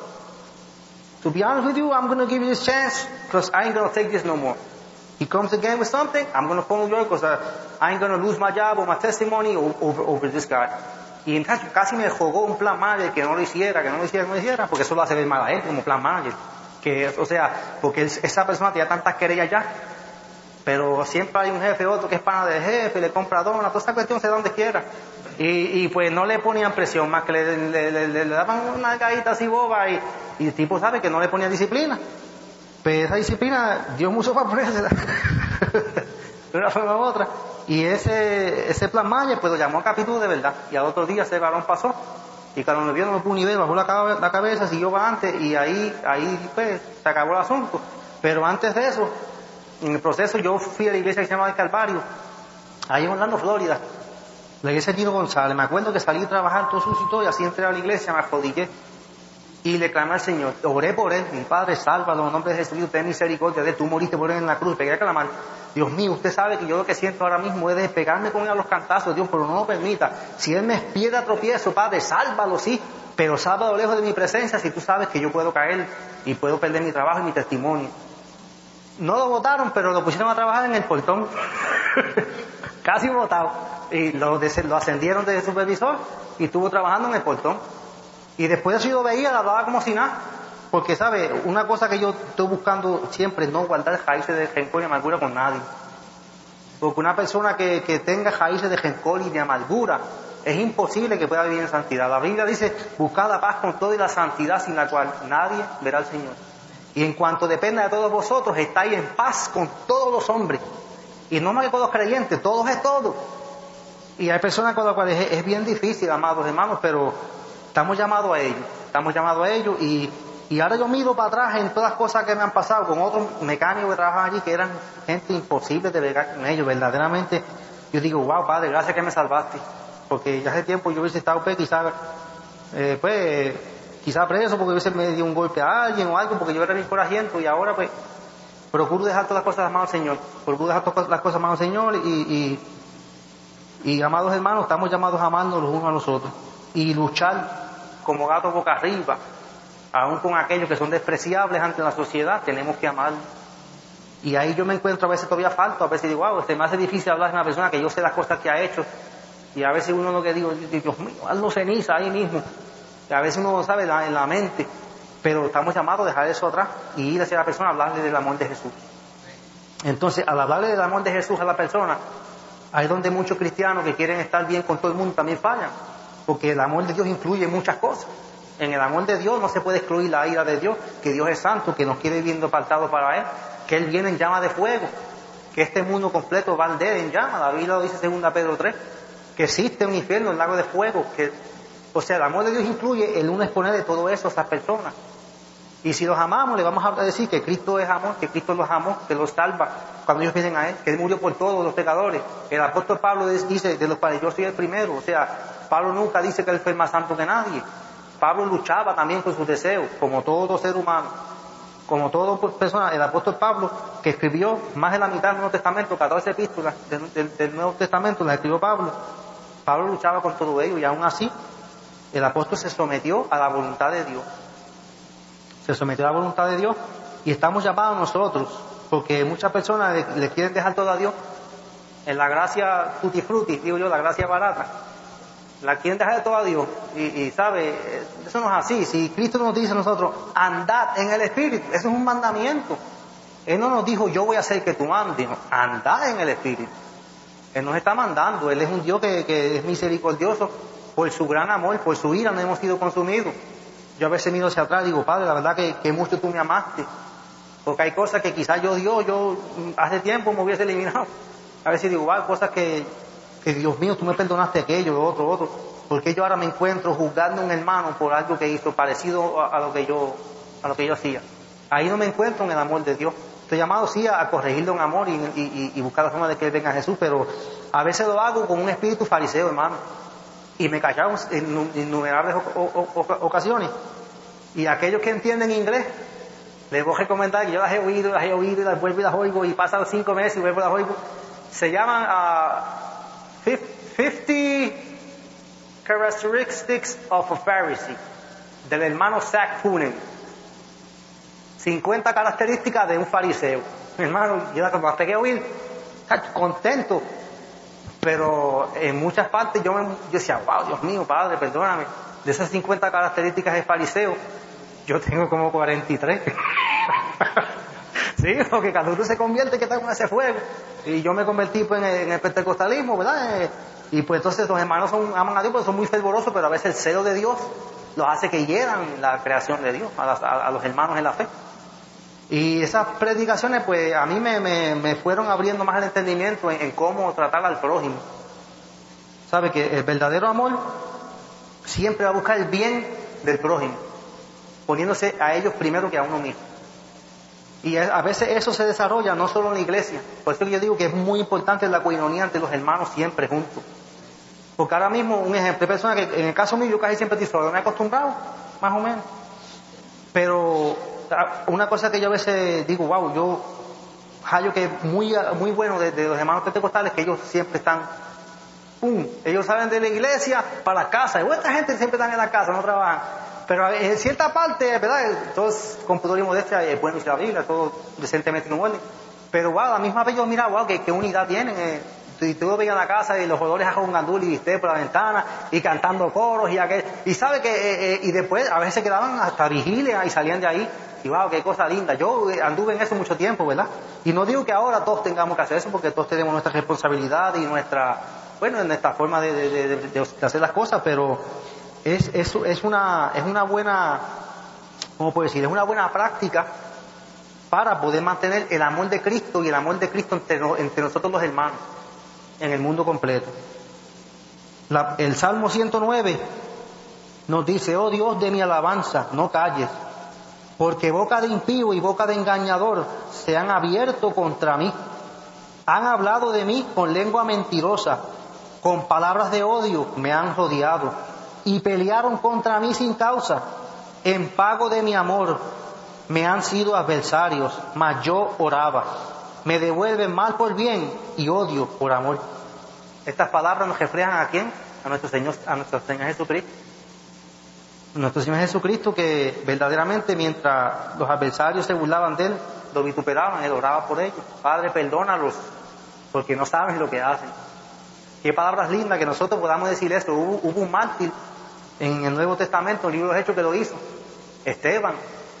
to be honest with you, I'm going to give you this chance because I ain't going to take this no more. He comes again with something, I'm going to follow you because I ain't going to lose my job or my testimony over this guy. Y entonces casi me jugó un plan manager que no lo hiciera, porque eso lo hace ver mal a él como plan manager. O sea, porque esa persona tenía tantas querellas ya, pero siempre hay un jefe, otro que es pana del jefe, le compra donas, toda esa cuestión se da donde quiera. Y pues no le ponían presión, más que le daban una caída así boba y el tipo sabe que no le ponía disciplina. Pues esa disciplina Dios mucho para ponérsela de una forma u otra. Y ese plan manager pues lo llamó a capítulo de verdad. Y al otro día ese varón pasó y cuando me vio no lo pudo ni ver, bajó la cabeza, siguió para adelante y ahí pues se acabó el asunto. Pero antes de eso, en el proceso yo fui a la iglesia que se llama el Calvario, ahí en Orlando, Florida. La iglesia de Tito González. Me acuerdo que salí a trabajar todo sucio y todo, y así entré a la iglesia, me arrodillé y le clamé al Señor. Oré por él, mi Padre, sálvalo en nombre de Jesucristo, ten misericordia de él, tú moriste por él en la cruz. Pegué a clamar, Dios mío, usted sabe que yo lo que siento ahora mismo es de pegarme con él a los cantazos, Dios, pero no lo permita. Si él me piedra tropiezo, Padre, sálvalo, sí, pero sálvalo lejos de mi presencia, si tú sabes que yo puedo caer y puedo perder mi trabajo y mi testimonio. No lo votaron, pero lo pusieron a trabajar en el portón. Casi votado. Y lo ascendieron de supervisor y estuvo trabajando en el portón. Y después de eso yo veía, la hablaba como si nada. Porque, ¿sabe? Una cosa que yo estoy buscando siempre es no guardar raíces de rencor y amargura con nadie. Porque una persona que tenga raíces de rencor y de amargura, es imposible que pueda vivir en santidad. La Biblia dice, buscad la paz con todo y la santidad sin la cual nadie verá al Señor. Y en cuanto dependa de todos vosotros, estáis en paz con todos los hombres. Y no más que con los creyentes, todos es todo. Y hay personas con las cuales es bien difícil, amados hermanos, pero estamos llamados a ello, y ahora yo miro para atrás en todas las cosas que me han pasado con otros mecánicos que trabajan allí, que eran gente imposible de bregar con ellos, verdaderamente. Yo digo, wow, Padre, gracias que me salvaste, porque ya hace tiempo yo hubiese estado quizá preso, porque hubiese me dio un golpe a alguien o algo, porque yo era bien corajiento, y ahora pues procuro dejar todas las cosas a las manos del Señor, y amados hermanos, estamos llamados a amarnos los unos a los otros, y luchar como gatos boca arriba, aún con aquellos que son despreciables ante la sociedad, tenemos que amar. Y ahí yo me encuentro, a veces todavía falto, a veces digo, wow, me hace difícil hablar de una persona que yo sé las cosas que ha hecho, y a veces uno lo que digo, Dios mío, hazlo ceniza ahí mismo, y a veces uno lo sabe en la mente, pero estamos llamados a dejar eso atrás y ir hacia la persona a hablarle del amor de Jesús. Entonces, al hablarle del amor de Jesús a la persona, ahí es donde muchos cristianos que quieren estar bien con todo el mundo también fallan, porque el amor de Dios incluye muchas cosas. En el amor de Dios no se puede excluir la ira de Dios, que Dios es santo, que nos quiere viendo apartados para Él, que Él viene en llama de fuego, que este mundo completo va a arder en llama. La Biblia lo dice en 2 Pedro 3, que existe un infierno, un lago de fuego, o sea, el amor de Dios incluye el uno exponer de todo eso a esas personas. Y si los amamos, le vamos a decir que Cristo es amor, que Cristo los amó, que los salva cuando ellos vienen a Él, que Él murió por todos los pecadores. El apóstol Pablo dice, de los cuales yo soy el primero. O sea, Pablo nunca dice que Él fue más santo que nadie. Pablo luchaba también con sus deseos, como todo ser humano, como toda persona. El apóstol Pablo, que escribió más de la mitad del Nuevo Testamento, 14 epístolas del Nuevo Testamento, las escribió Pablo. Pablo luchaba con todo ello, y aún así, el apóstol se sometió a la voluntad de Dios. Se sometió a la voluntad de Dios, y estamos llamados nosotros, porque muchas personas le quieren dejar todo a Dios en la gracia tutti frutti, digo yo, la gracia barata. La quieren dejar de todo a Dios, y sabe, eso no es así. Si Cristo nos dice a nosotros, andad en el Espíritu, eso es un mandamiento. Él no nos dijo, yo voy a hacer que tú andes, no, andad en el Espíritu. Él nos está mandando. Él es un Dios que es misericordioso. Por su gran amor, por su ira no hemos sido consumidos. Yo a veces miro hacia atrás y digo, Padre, la verdad que mucho tú me amaste, porque hay cosas que quizás yo hace tiempo me hubiese eliminado. A veces digo, cosas que Dios mío, tú me perdonaste aquello, lo otro, porque yo ahora me encuentro juzgando a un hermano por algo que hizo parecido a lo que yo hacía. Ahí no me encuentro en el amor de Dios. Estoy llamado sí a corregirlo en amor y buscar la forma de que Él venga a Jesús, pero a veces lo hago con un espíritu fariseo, hermano, y me callaron en innumerables ocasiones. Y aquellos que entienden inglés, les voy a recomendar, que yo las he oído, y las vuelvo y las oigo, y pasan 5 meses y vuelvo y las oigo. Se llaman 50 Characteristics of a Pharisee, del hermano Zach Poonen. 50 características de un fariseo. Mi hermano, yo cuando las pegué a oír, contento, pero en muchas partes yo decía, wow, Dios mío, Padre, perdóname, de esas 50 características de fariseo, yo tengo como 43. Sí, porque cuando uno se convierte, que está con ese fuego, y yo me convertí pues en el pentecostalismo, ¿verdad? Y pues entonces los hermanos aman a Dios, porque son muy fervorosos, pero a veces el celo de Dios los hace que hieran la creación de Dios a los hermanos en la fe. Y esas predicaciones pues a mí me fueron abriendo más el entendimiento en cómo tratar al prójimo. Sabe que el verdadero amor siempre va a buscar el bien del prójimo, poniéndose a ellos primero que a uno mismo. Y a veces eso se desarrolla no solo en la iglesia. Por eso yo digo que es muy importante la coinonía entre los hermanos siempre juntos. Porque ahora mismo, un ejemplo, hay personas que, en el caso mío, yo casi siempre estoy solo, me he acostumbrado, más o menos. Pero una cosa que yo a veces digo, wow, yo hallo que es muy bueno de los hermanos pentecostales, que ellos siempre están, ellos salen de la iglesia para la casa, y esta gente siempre está en la casa, no trabajan. Pero en cierta parte, ¿verdad? Todos con pudor y modestia, es bueno ir a la Biblia, todo decentemente en un orden. Pero wow, a la misma vez yo mira, wow, qué unidad tienen. Y tú lo veías en la casa y los olores a jongandul y viste por la ventana y cantando coros y sabe que y después a veces se quedaban hasta vigilia y salían de ahí. Y wow, qué cosa linda. Yo anduve en eso mucho tiempo, ¿verdad? Y no digo que ahora todos tengamos que hacer eso, porque todos tenemos nuestra responsabilidad y nuestra forma de hacer las cosas, pero es una buena, ¿cómo puedo decir? Es una buena práctica para poder mantener el amor de Cristo y el amor de Cristo entre nosotros los hermanos en el mundo completo. El Salmo 109 nos dice: oh Dios de mi alabanza, no calles, porque boca de impío y boca de engañador se han abierto contra mí. Han hablado de mí con lengua mentirosa, con palabras de odio me han rodeado, y pelearon contra mí sin causa. En pago de mi amor me han sido adversarios, mas yo oraba. Me devuelven mal por bien y odio por amor. Estas palabras nos reflejan ¿a quién? A nuestro Señor Jesucristo. Nuestro Señor Jesucristo, que verdaderamente mientras los adversarios se burlaban de Él, lo vituperaban, Él oraba por ellos. Padre, perdónalos, porque no saben lo que hacen. Qué palabras lindas que nosotros podamos decir esto. Hubo un mártir en el Nuevo Testamento, el libro de los Hechos, que lo hizo. Esteban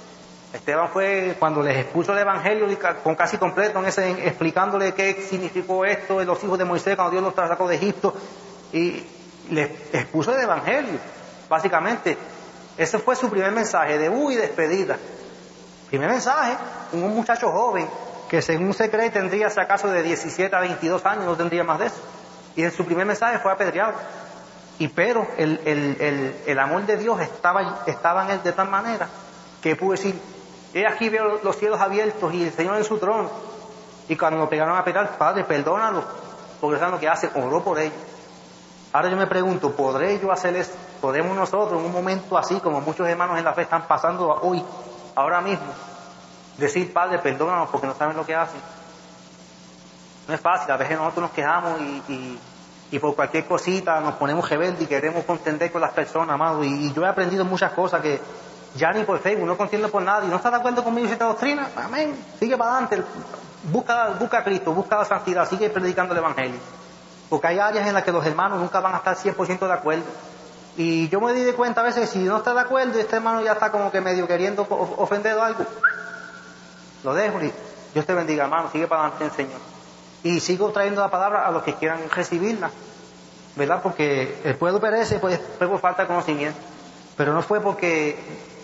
fue cuando les expuso el Evangelio con casi completo, explicándole qué significó esto de los hijos de Moisés cuando Dios los sacó de Egipto, y les expuso el Evangelio. Básicamente, ese fue su primer mensaje, debut y despedida. Primer mensaje, un muchacho joven que según se cree tendría si acaso de 17 a 22 años, no tendría más de eso. Y en su primer mensaje fue apedreado. Pero el amor de Dios estaba en él de tal manera que pudo decir: he aquí veo los cielos abiertos y el Señor en su trono. Y cuando lo pegaron a pegar: Padre, perdónalo, porque saben lo que hace, oró por ellos. Ahora yo me pregunto, ¿podré yo hacer eso? ¿Podemos nosotros en un momento así, como muchos hermanos en la fe están pasando hoy, ahora mismo, decir: Padre, perdónanos porque no saben lo que hacen? No es fácil. A veces nosotros nos quejamos y por cualquier cosita nos ponemos rebeldes y queremos contender con las personas, amado. Y yo he aprendido muchas cosas que ya ni por Facebook, no contiendo por nadie. ¿No estás de acuerdo conmigo en esta doctrina? Amén. Sigue para adelante. Busca a Cristo, busca la santidad, sigue predicando el Evangelio. Porque hay áreas en las que los hermanos nunca van a estar 100% de acuerdo. Y yo me di de cuenta a veces que si no está de acuerdo, este hermano ya está como que medio queriendo ofender o algo, lo dejo y Dios te bendiga, hermano, sigue para adelante, Señor. Y sigo trayendo la palabra a los que quieran recibirla, ¿verdad? Porque el pueblo perece pues por falta de conocimiento. Pero no fue porque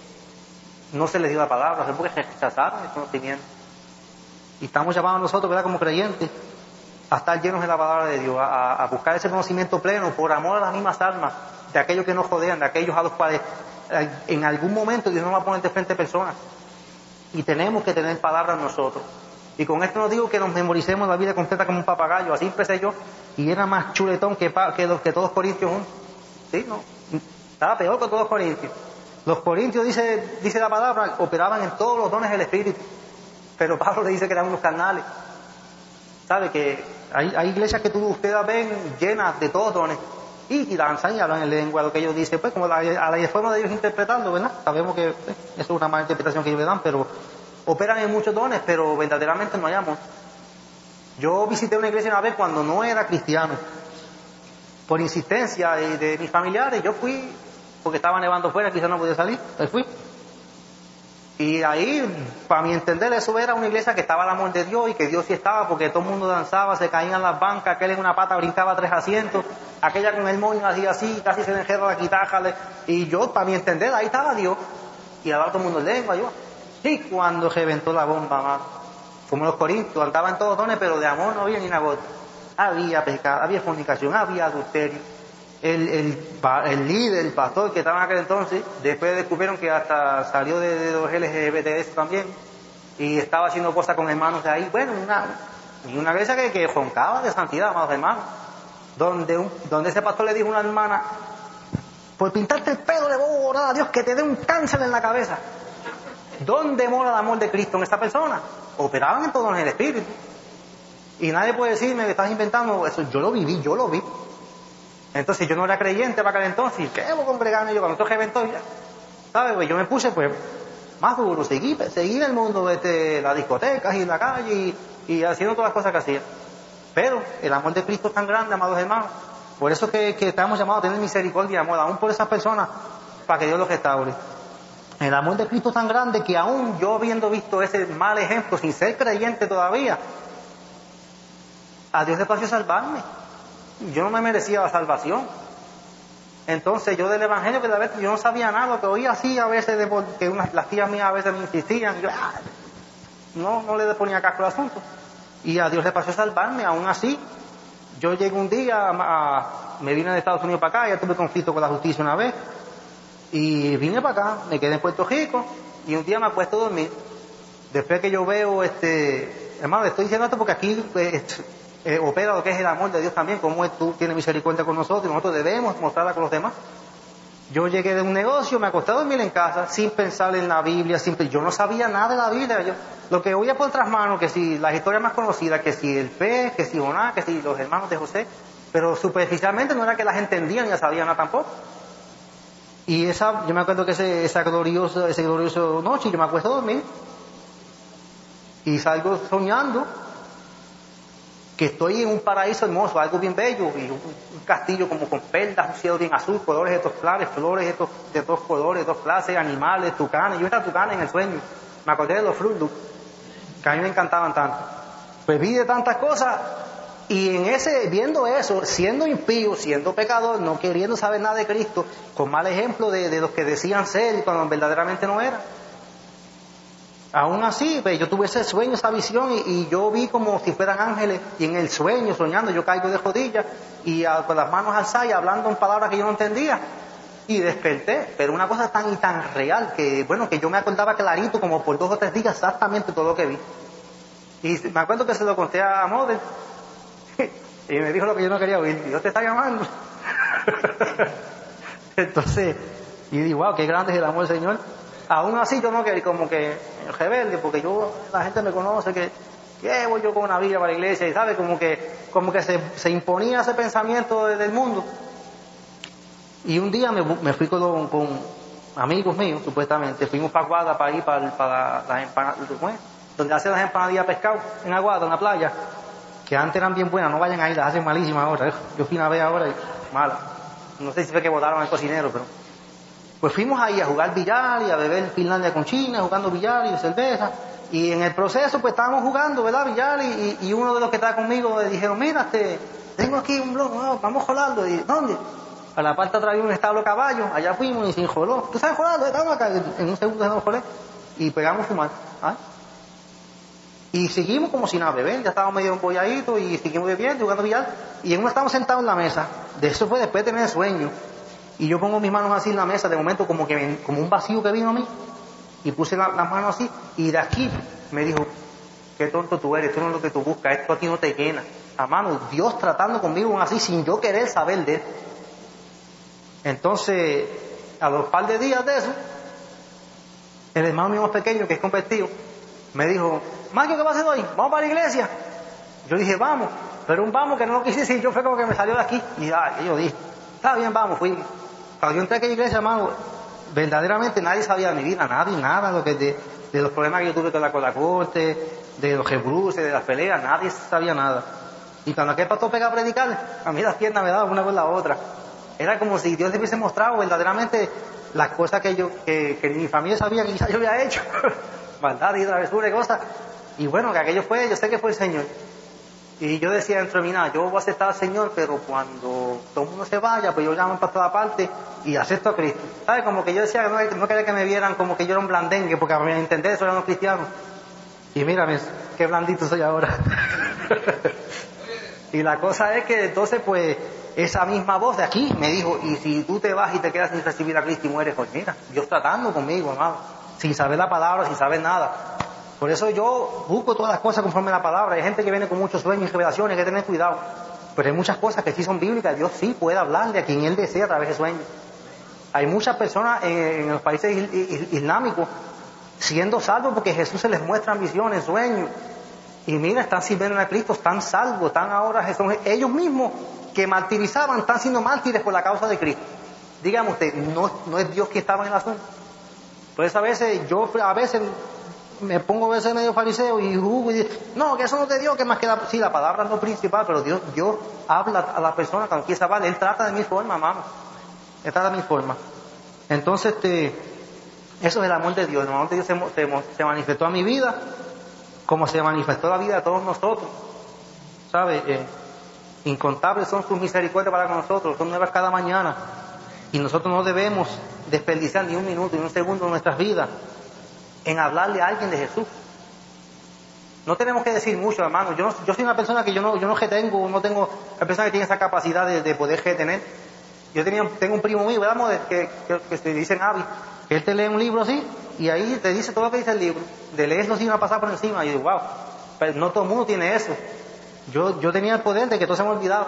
no se les dio la palabra, fue porque rechazaron el conocimiento. Y estamos llamados nosotros, ¿verdad?, como creyentes, a estar llenos de la palabra de Dios, a buscar ese conocimiento pleno por amor a las mismas almas de aquellos que nos rodean, de aquellos a los cuales en algún momento Dios nos va a poner de frente a personas. Y tenemos que tener palabras nosotros. Y con esto no digo que nos memoricemos la vida completa como un papagayo. Así empecé yo y era más chuletón que todos Corintios juntos. ¿Sí? No. Estaba peor que todos Corintios. Los Corintios, dice la palabra, operaban en todos los dones del Espíritu. Pero Pablo le dice que eran unos carnales. ¿Sabe? Que hay iglesias que ustedes ven llenas de todos dones. Y danzan y hablan en lengua, lo que ellos dicen. Pues como a la forma de ellos interpretando, ¿verdad? Sabemos que eso es una mala interpretación que ellos le dan, pero operan en muchos dones, pero verdaderamente no hay amor. Yo visité una iglesia una vez cuando no era cristiano. Por insistencia de mis familiares, yo fui, porque estaba nevando fuera, quizás no podía salir, pues fui. Y ahí, para mi entender, eso era una iglesia que estaba el amor de Dios y que Dios sí estaba, porque todo el mundo danzaba, se caían las bancas, aquel en una pata brincaba 3 asientos, aquella con el moño hacía así, casi se le enjerra la guitarra, y yo, para mi entender, ahí estaba Dios, y hablaba todo el mundo en lengua, yo. Y cuando reventó la bomba, mano, como los corintios, andaban todos dones, pero de amor no había ni una gota. Había pecado, había fornicación, había adulterio. El líder, el pastor que estaba en aquel entonces, después descubrieron que hasta salió de los LGBT también, y estaba haciendo cosas con hermanos de ahí. Bueno, una iglesia que roncaba de santidad, amados hermanos, donde ese pastor le dijo a una hermana: por pintarte el pelo le voy a orar a Dios que te dé un cáncer en la cabeza. ¿Dónde mora el amor de Cristo en esta persona? Operaban en todo en el Espíritu. Y nadie puede decirme que estás inventando eso. Yo lo viví. Entonces yo no era creyente para aquel entonces. ¿Qué voy a congregarme yo cuando esto reventó? ¿Sabes? Pues yo me puse más duro. Seguí en el mundo de las discotecas y en la calle y haciendo todas las cosas que hacía. Pero el amor de Cristo es tan grande, amados hermanos. Por eso que estamos llamados a tener misericordia y amor, aún por esas personas, para que Dios los restaure. El amor de Cristo es tan grande que aún yo, habiendo visto ese mal ejemplo, sin ser creyente todavía, a Dios le pareció salvarme. Yo no me merecía la salvación. Entonces yo del Evangelio, que a veces yo no sabía nada, lo que oía así a veces, que las tías mías a veces me insistían, y yo no le ponía casco al asunto. Y a Dios le pareció salvarme. Aún así, yo llegué un día, me vine de Estados Unidos para acá, ya tuve conflicto con la justicia una vez, Y vine para acá, me quedé en Puerto Rico y un día me acuesto a dormir. Después que yo veo, hermano, le estoy diciendo esto porque aquí opera lo que es el amor de Dios también, como tú tienes misericordia con nosotros y nosotros debemos mostrarla con los demás. Yo llegué de un negocio, me acosté a dormir en casa sin pensar en la Biblia, yo no sabía nada de la Biblia. Lo que oía por otras manos, que si las historias más conocidas, que si el pez, que si Jonás, que si los hermanos de José, pero superficialmente no era que las entendían ni las sabían nada tampoco. Y yo me acuerdo que ese glorioso noche, yo me acuesto a dormir y salgo soñando que estoy en un paraíso hermoso, algo bien bello, y un castillo como con perlas, un cielo bien azul, colores de estos claros, flores de todos colores, de todas clases, animales, tucanes. Yo era tucana en el sueño, me acordé de los Fruit Loops, que a mí me encantaban tanto. Pues vi de tantas cosas, y viendo eso, siendo impío, siendo pecador, no queriendo saber nada de Cristo, con mal ejemplo de los que decían ser cuando verdaderamente no eran. Aún así, pues, yo tuve ese sueño, esa visión, y yo vi como si fueran ángeles, y en el sueño, soñando, yo caigo de rodillas, y con las manos alzadas y hablando en palabras que yo no entendía, y desperté, pero una cosa tan y tan real, que yo me acordaba clarito, como por 2 o 3 días, exactamente todo lo que vi. Y me acuerdo que se lo conté a Mother, y me dijo lo que yo no quería oír, y Dios te está llamando. Entonces, y digo, wow, qué grande es el amor del Señor. Aún así yo no quería, como que rebelde, porque la gente me conoce que llevo yo con una Biblia para la iglesia, y sabe, como que se imponía ese pensamiento del mundo. Y un día me fui con amigos míos, supuestamente, fuimos para Aguada para ir para las empanadas, donde hacen las empanadillas de pescado, en Aguada, en la playa, que antes eran bien buenas, no vayan ahí, las hacen malísimas ahora. Yo fui una vez ahora y mala. No sé si fue que botaron al cocinero, pero... Pues fuimos ahí a jugar billar y a beber Finlandia con China, jugando billar y cerveza. Y en el proceso, pues estábamos jugando, ¿verdad? Billar, y uno de los que estaba conmigo le dijeron, mira, tengo aquí un blog, vamos a jolarlo. ¿Y dónde? A la parte de atrás había un establo caballo, allá fuimos y sin joló. ¿Tú sabes jolarlo? Estamos acá. En un segundo se nos jolé. Y pegamos a fumar. ¿Ah? Y seguimos como si nada, beber, ya estábamos medio empolladitos y seguimos bebiendo, jugando billar. Y en uno estábamos sentados en la mesa. De eso fue después de tener sueño. Y yo pongo mis manos así en la mesa, de momento como un vacío que vino a mí, y puse las manos así, y de aquí me dijo, qué tonto tú eres, esto no es lo que tú buscas, esto a ti no te llena. A mano, Dios tratando conmigo así, sin yo querer saber de él. Entonces, a los par de días de eso, el hermano mío más pequeño, que es convertido, me dijo, Mario, ¿qué va a hacer hoy? ¿Vamos para la iglesia? Yo dije, vamos, pero un vamos que no lo quise decir, yo fue como que me salió de aquí, y yo dije, está bien, vamos, fui. Cuando yo entré a aquella iglesia, hermano, verdaderamente nadie sabía de mi vida, nada, de los problemas que yo tuve con la corte, de los rebruces, de las peleas, nadie sabía nada. Y cuando aquel pastor pegaba a predicar, a mí las piernas me daban una con la otra. Era como si Dios le hubiese mostrado verdaderamente las cosas que mi familia sabía que quizás yo había hecho, maldad y travesura y cosas. Y bueno, que aquello yo sé que fue el Señor. Y yo decía dentro de mí, yo voy a aceptar al Señor, pero cuando todo el mundo se vaya, pues yo llamo para toda parte y acepto a Cristo. ¿Sabes? Como que yo decía que no quería que me vieran como que yo era un blandengue, porque a mí me entender eso eran los cristianos. Y mírame, qué blandito soy ahora. Y la cosa es que entonces, pues, esa misma voz de aquí me dijo, y si tú te vas y te quedas sin recibir a Cristo y mueres, pues mira, Dios tratando conmigo, hermano, sin saber la palabra, sin saber nada. Por eso yo busco todas las cosas conforme a la palabra. Hay gente que viene con muchos sueños y revelaciones, hay que tener cuidado. Pero hay muchas cosas que sí son bíblicas. Dios sí puede hablarle a quien Él desea a través de sueños. Hay muchas personas en los países islámicos siendo salvos porque Jesús se les muestra en visiones, sueños. Y mira, están sirviendo a Cristo, están salvos, están ahora, son ellos mismos que martirizaban, están siendo mártires por la causa de Cristo. Dígame usted, no es Dios que estaba en el asunto. Por eso a veces me pongo a veces medio fariseo y jugo y digo, no, que eso no es de Dios, que más que la palabra es lo principal, pero Dios habla a la persona cuando quiere saber, Él trata de mi forma, mamá. Él trata de mi forma. Entonces, eso es el amor de Dios. El amor de Dios se manifestó a mi vida, como se manifestó la vida de todos nosotros. ¿Sabe? Incontables son sus misericordias para con nosotros, son nuevas cada mañana. Y nosotros no debemos desperdiciar ni un minuto, ni un segundo de nuestras vidas en hablarle a alguien de Jesús. No tenemos que decir mucho, hermano. Yo soy una persona que yo no tengo, hay personas que tienen esa capacidad de poder retener. Tengo un primo mío, ¿verdad? Que se dicen Avi, que él te lee un libro así, y ahí te dice todo lo que dice el libro. De leerlo sin pasar por encima. Y yo digo, wow, pero no todo el mundo tiene eso. Yo tenía el poder de que todo se me olvidaba.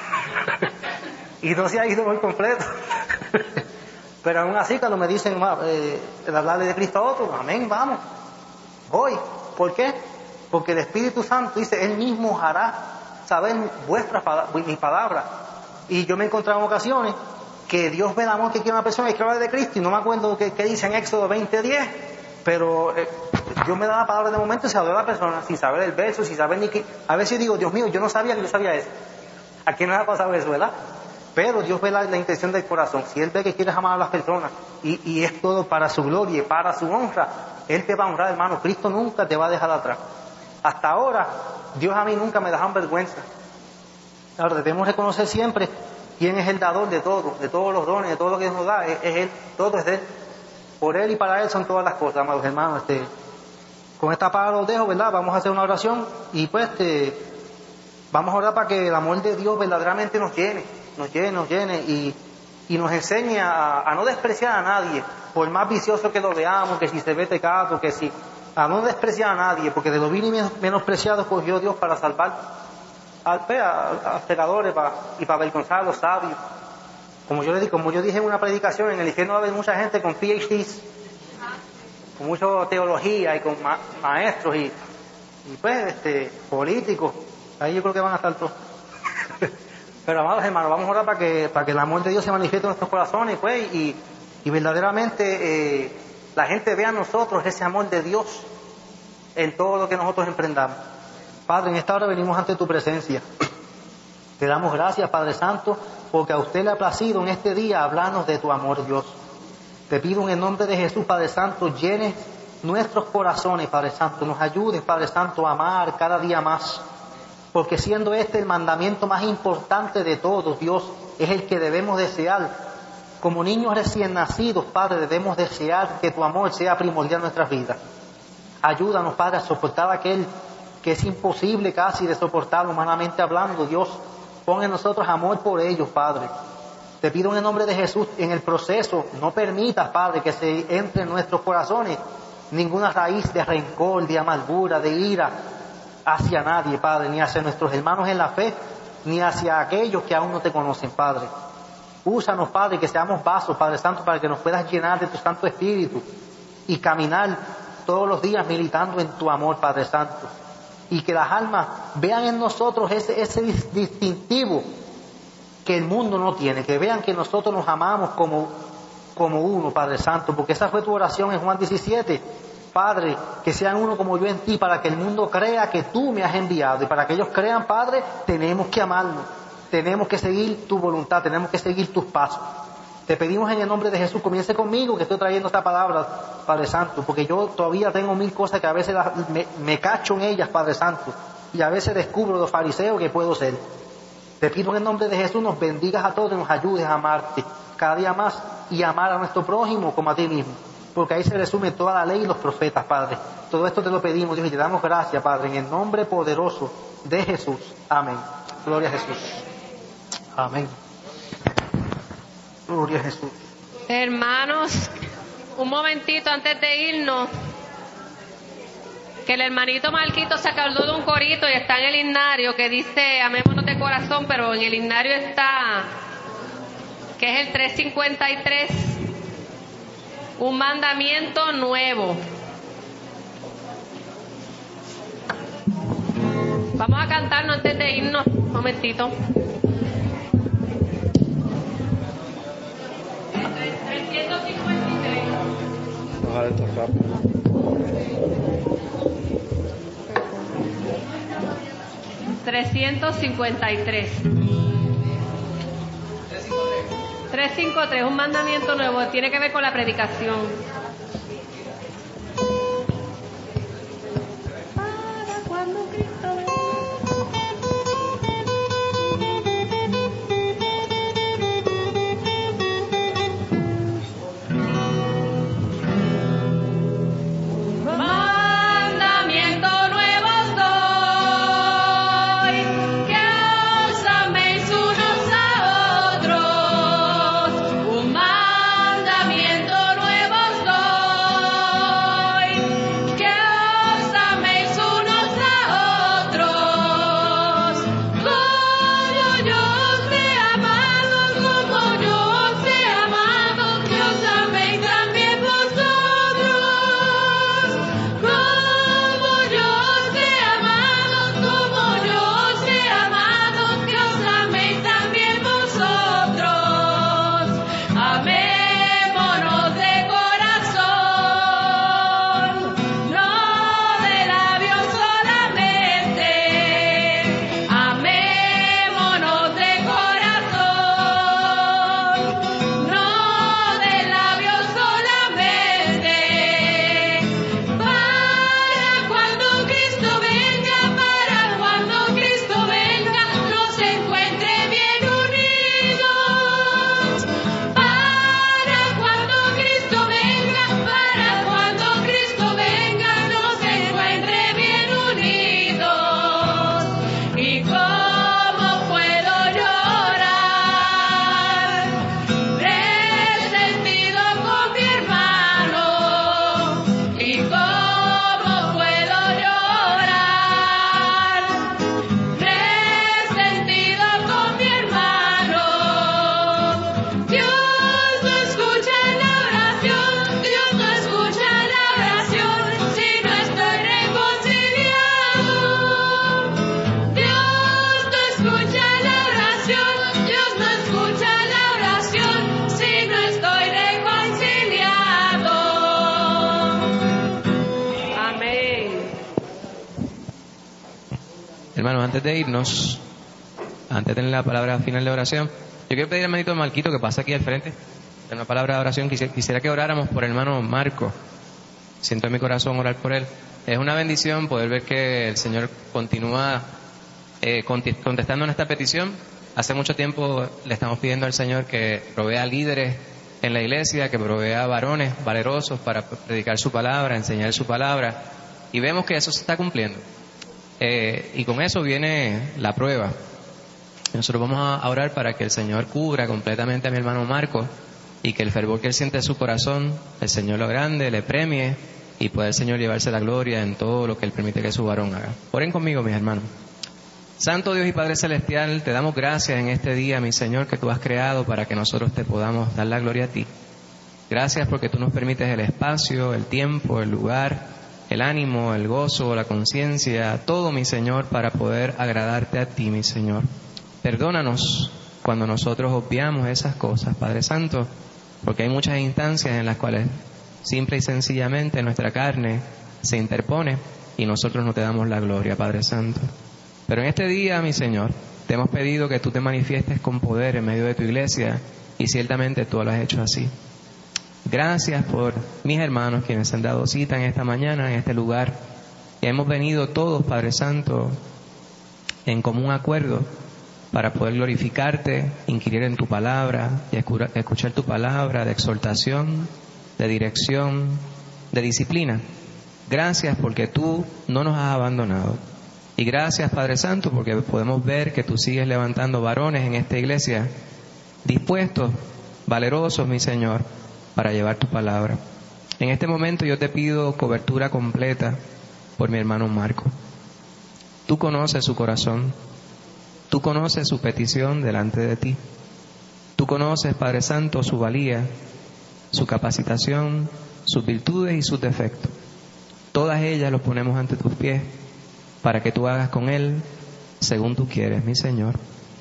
Y no se ha ido muy completo. Pero aún así, cuando me dicen el hablarle de Cristo a otro, amén, vamos, voy. ¿Por qué? Porque el Espíritu Santo dice, Él mismo os hará saber mi palabra. Y yo me he encontrado en ocasiones que Dios ve el amor que quiere una persona y quiere hablar de Cristo, y no me acuerdo qué dice en Éxodo 20:10, pero Dios me da la palabra de momento y se habló a la persona, sin saber el verso, sin saber ni qué. A veces digo, Dios mío, yo no sabía que yo sabía eso. ¿A quién no le ha pasado eso, verdad? Pero Dios ve la intención del corazón. Si Él ve que quieres amar a las personas y es todo para su gloria y para su honra, Él te va a honrar, hermano. Cristo nunca te va a dejar atrás. Hasta ahora, Dios a mí nunca me deja en vergüenza. Ahora debemos reconocer siempre quién es el dador de todo, de todos los dones, de todo lo que Dios nos da. Es Él, todo es de Él. Por Él y para Él son todas las cosas, amados hermanos. Con esta palabra los dejo, ¿verdad? Vamos a hacer una oración y pues vamos a orar para que el amor de Dios verdaderamente nos llene y nos enseñe a no despreciar a nadie, por más vicioso que lo veamos, que si se ve pecado, a no despreciar a nadie, porque de lo vil y menospreciado escogió Dios para salvar a pecadores y para avergonzar a los sabios. Como yo dije en una predicación, en el infierno va a haber mucha gente con PhDs, con mucha teología y con maestros y pues políticos. Ahí yo creo que van a estar todos. Pero amados hermanos, vamos a orar para que el amor de Dios se manifieste en nuestros corazones, pues, y verdaderamente la gente vea en nosotros ese amor de Dios en todo lo que nosotros emprendamos. Padre, en esta hora venimos ante tu presencia. Te damos gracias, Padre Santo, porque a usted le ha placido en este día hablarnos de tu amor, Dios. Te pido en el nombre de Jesús, Padre Santo, llenes nuestros corazones, Padre Santo. Nos ayudes, Padre Santo, a amar cada día más. Porque siendo este el mandamiento más importante de todos, Dios, es el que debemos desear. Como niños recién nacidos, Padre, debemos desear que tu amor sea primordial en nuestras vidas. Ayúdanos, Padre, a soportar aquel que es imposible casi de soportar humanamente hablando. Dios, pon en nosotros amor por ellos, Padre. Te pido en el nombre de Jesús, en el proceso, no permitas, Padre, que se entre en nuestros corazones ninguna raíz de rencor, de amargura, de ira hacia nadie, Padre, ni hacia nuestros hermanos en la fe, ni hacia aquellos que aún no te conocen, Padre. Úsanos, Padre, que seamos vasos, Padre Santo, para que nos puedas llenar de tu Santo Espíritu y caminar todos los días militando en tu amor, Padre Santo. Y que las almas vean en nosotros ese distintivo que el mundo no tiene, que vean que nosotros nos amamos como uno, Padre Santo, porque esa fue tu oración en Juan 17. Padre, que sean uno como yo en ti, para que el mundo crea que tú me has enviado. Y para que ellos crean, Padre, tenemos que amarnos, tenemos que seguir tu voluntad, tenemos que seguir tus pasos. Te pedimos en el nombre de Jesús, comience conmigo, que estoy trayendo esta palabra, Padre Santo, porque yo todavía tengo 1000 cosas que a veces me cacho en ellas, Padre Santo, y a veces descubro los fariseos que puedo ser. Te pido en el nombre de Jesús, nos bendigas a todos y nos ayudes a amarte cada día más y amar a nuestro prójimo como a ti mismo. Porque ahí se resume toda la ley y los profetas, Padre. Todo esto te lo pedimos, Dios, y te damos gracias, Padre, en el nombre poderoso de Jesús. Amén. Gloria a Jesús. Amén. Gloria a Jesús. Hermanos, un momentito antes de irnos, que el hermanito Marquito se acordó de un corito y está en el himnario que dice amémonos de corazón, pero en el himnario está, que es el 353, un mandamiento nuevo. Vamos a cantarnos antes de irnos, un momentito. 353. Ojalá esto rápido. 353. 353, un mandamiento nuevo, tiene que ver con la predicación. Que os améis unos a otros. Hermanos, antes de irnos, antes de tener la palabra final de oración, yo quiero pedir al hermanito Marquito que pase aquí al frente. En una palabra de oración quisiera que oráramos por el hermano Marco. Siento en mi corazón orar por él. Es una bendición poder ver que el Señor continúa contestando en esta petición. Hace mucho tiempo le estamos pidiendo al Señor que provea líderes en la iglesia, que provea varones valerosos para predicar su palabra, enseñar su palabra, y vemos que eso se está cumpliendo. Y con eso viene la prueba. Nosotros vamos a orar para que el Señor cubra completamente a mi hermano Marco y que el fervor que él siente en su corazón, el Señor lo agrande, le premie y pueda el Señor llevarse la gloria en todo lo que él permite que su varón haga. Oren conmigo, mis hermanos. Santo Dios y Padre Celestial, te damos gracias en este día, mi Señor, que tú has creado para que nosotros te podamos dar la gloria a ti. Gracias porque tú nos permites el espacio, el tiempo, el lugar, el ánimo, el gozo, la conciencia, todo, mi Señor, para poder agradarte a ti, mi Señor. Perdónanos cuando nosotros obviamos esas cosas, Padre Santo, porque hay muchas instancias en las cuales simple y sencillamente nuestra carne se interpone y nosotros no te damos la gloria, Padre Santo. Pero en este día, mi Señor, te hemos pedido que tú te manifiestes con poder en medio de tu iglesia y ciertamente tú lo has hecho así. Gracias por mis hermanos quienes se han dado cita en esta mañana, en este lugar, y hemos venido todos, Padre Santo, en común acuerdo para poder glorificarte, inquirir en tu palabra y escuchar tu palabra de exhortación, de dirección, de disciplina. Gracias porque tú no nos has abandonado. Y gracias, Padre Santo, porque podemos ver que tú sigues levantando varones en esta iglesia, dispuestos, valerosos, mi Señor, para llevar tu palabra. En este momento yo te pido cobertura completa por mi hermano Marco. Tú conoces su corazón, tú conoces su petición delante de ti. Tú conoces, Padre Santo, su valía, su capacitación, sus virtudes y sus defectos. Todas ellas los ponemos ante tus pies para que tú hagas con él según tú quieres, mi Señor.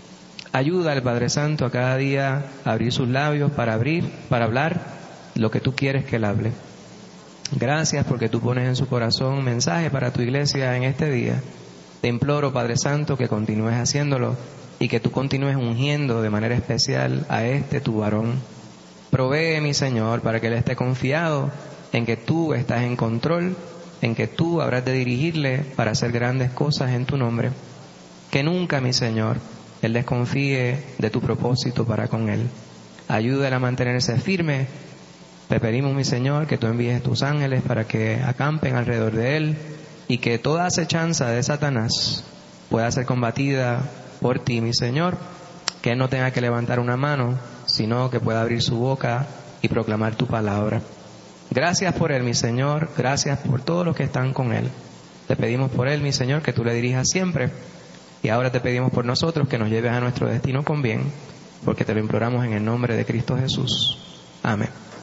Ayuda al Padre Santo a cada día a abrir sus labios para hablar lo que tú quieres que él hable. Gracias porque tú pones en su corazón un mensaje para tu iglesia en este día. Te imploro, Padre Santo, que continúes haciéndolo y que tú continúes ungiendo de manera especial a tu varón. Provee, mi Señor, para que él esté confiado en que tú estás en control, en que tú habrás de dirigirle para hacer grandes cosas en tu nombre. Que nunca, mi Señor, él desconfíe de tu propósito para con él. Ayúdale a mantenerse firme. Te pedimos, mi Señor, que tú envíes tus ángeles para que acampen alrededor de él y que toda acechanza de Satanás pueda ser combatida por ti, mi Señor. Que él no tenga que levantar una mano, sino que pueda abrir su boca y proclamar tu palabra. Gracias por él, mi Señor. Gracias por todos los que están con él. Te pedimos por él, mi Señor, que tú le dirijas siempre. Y ahora te pedimos por nosotros que nos lleves a nuestro destino con bien, porque te lo imploramos en el nombre de Cristo Jesús. Amén.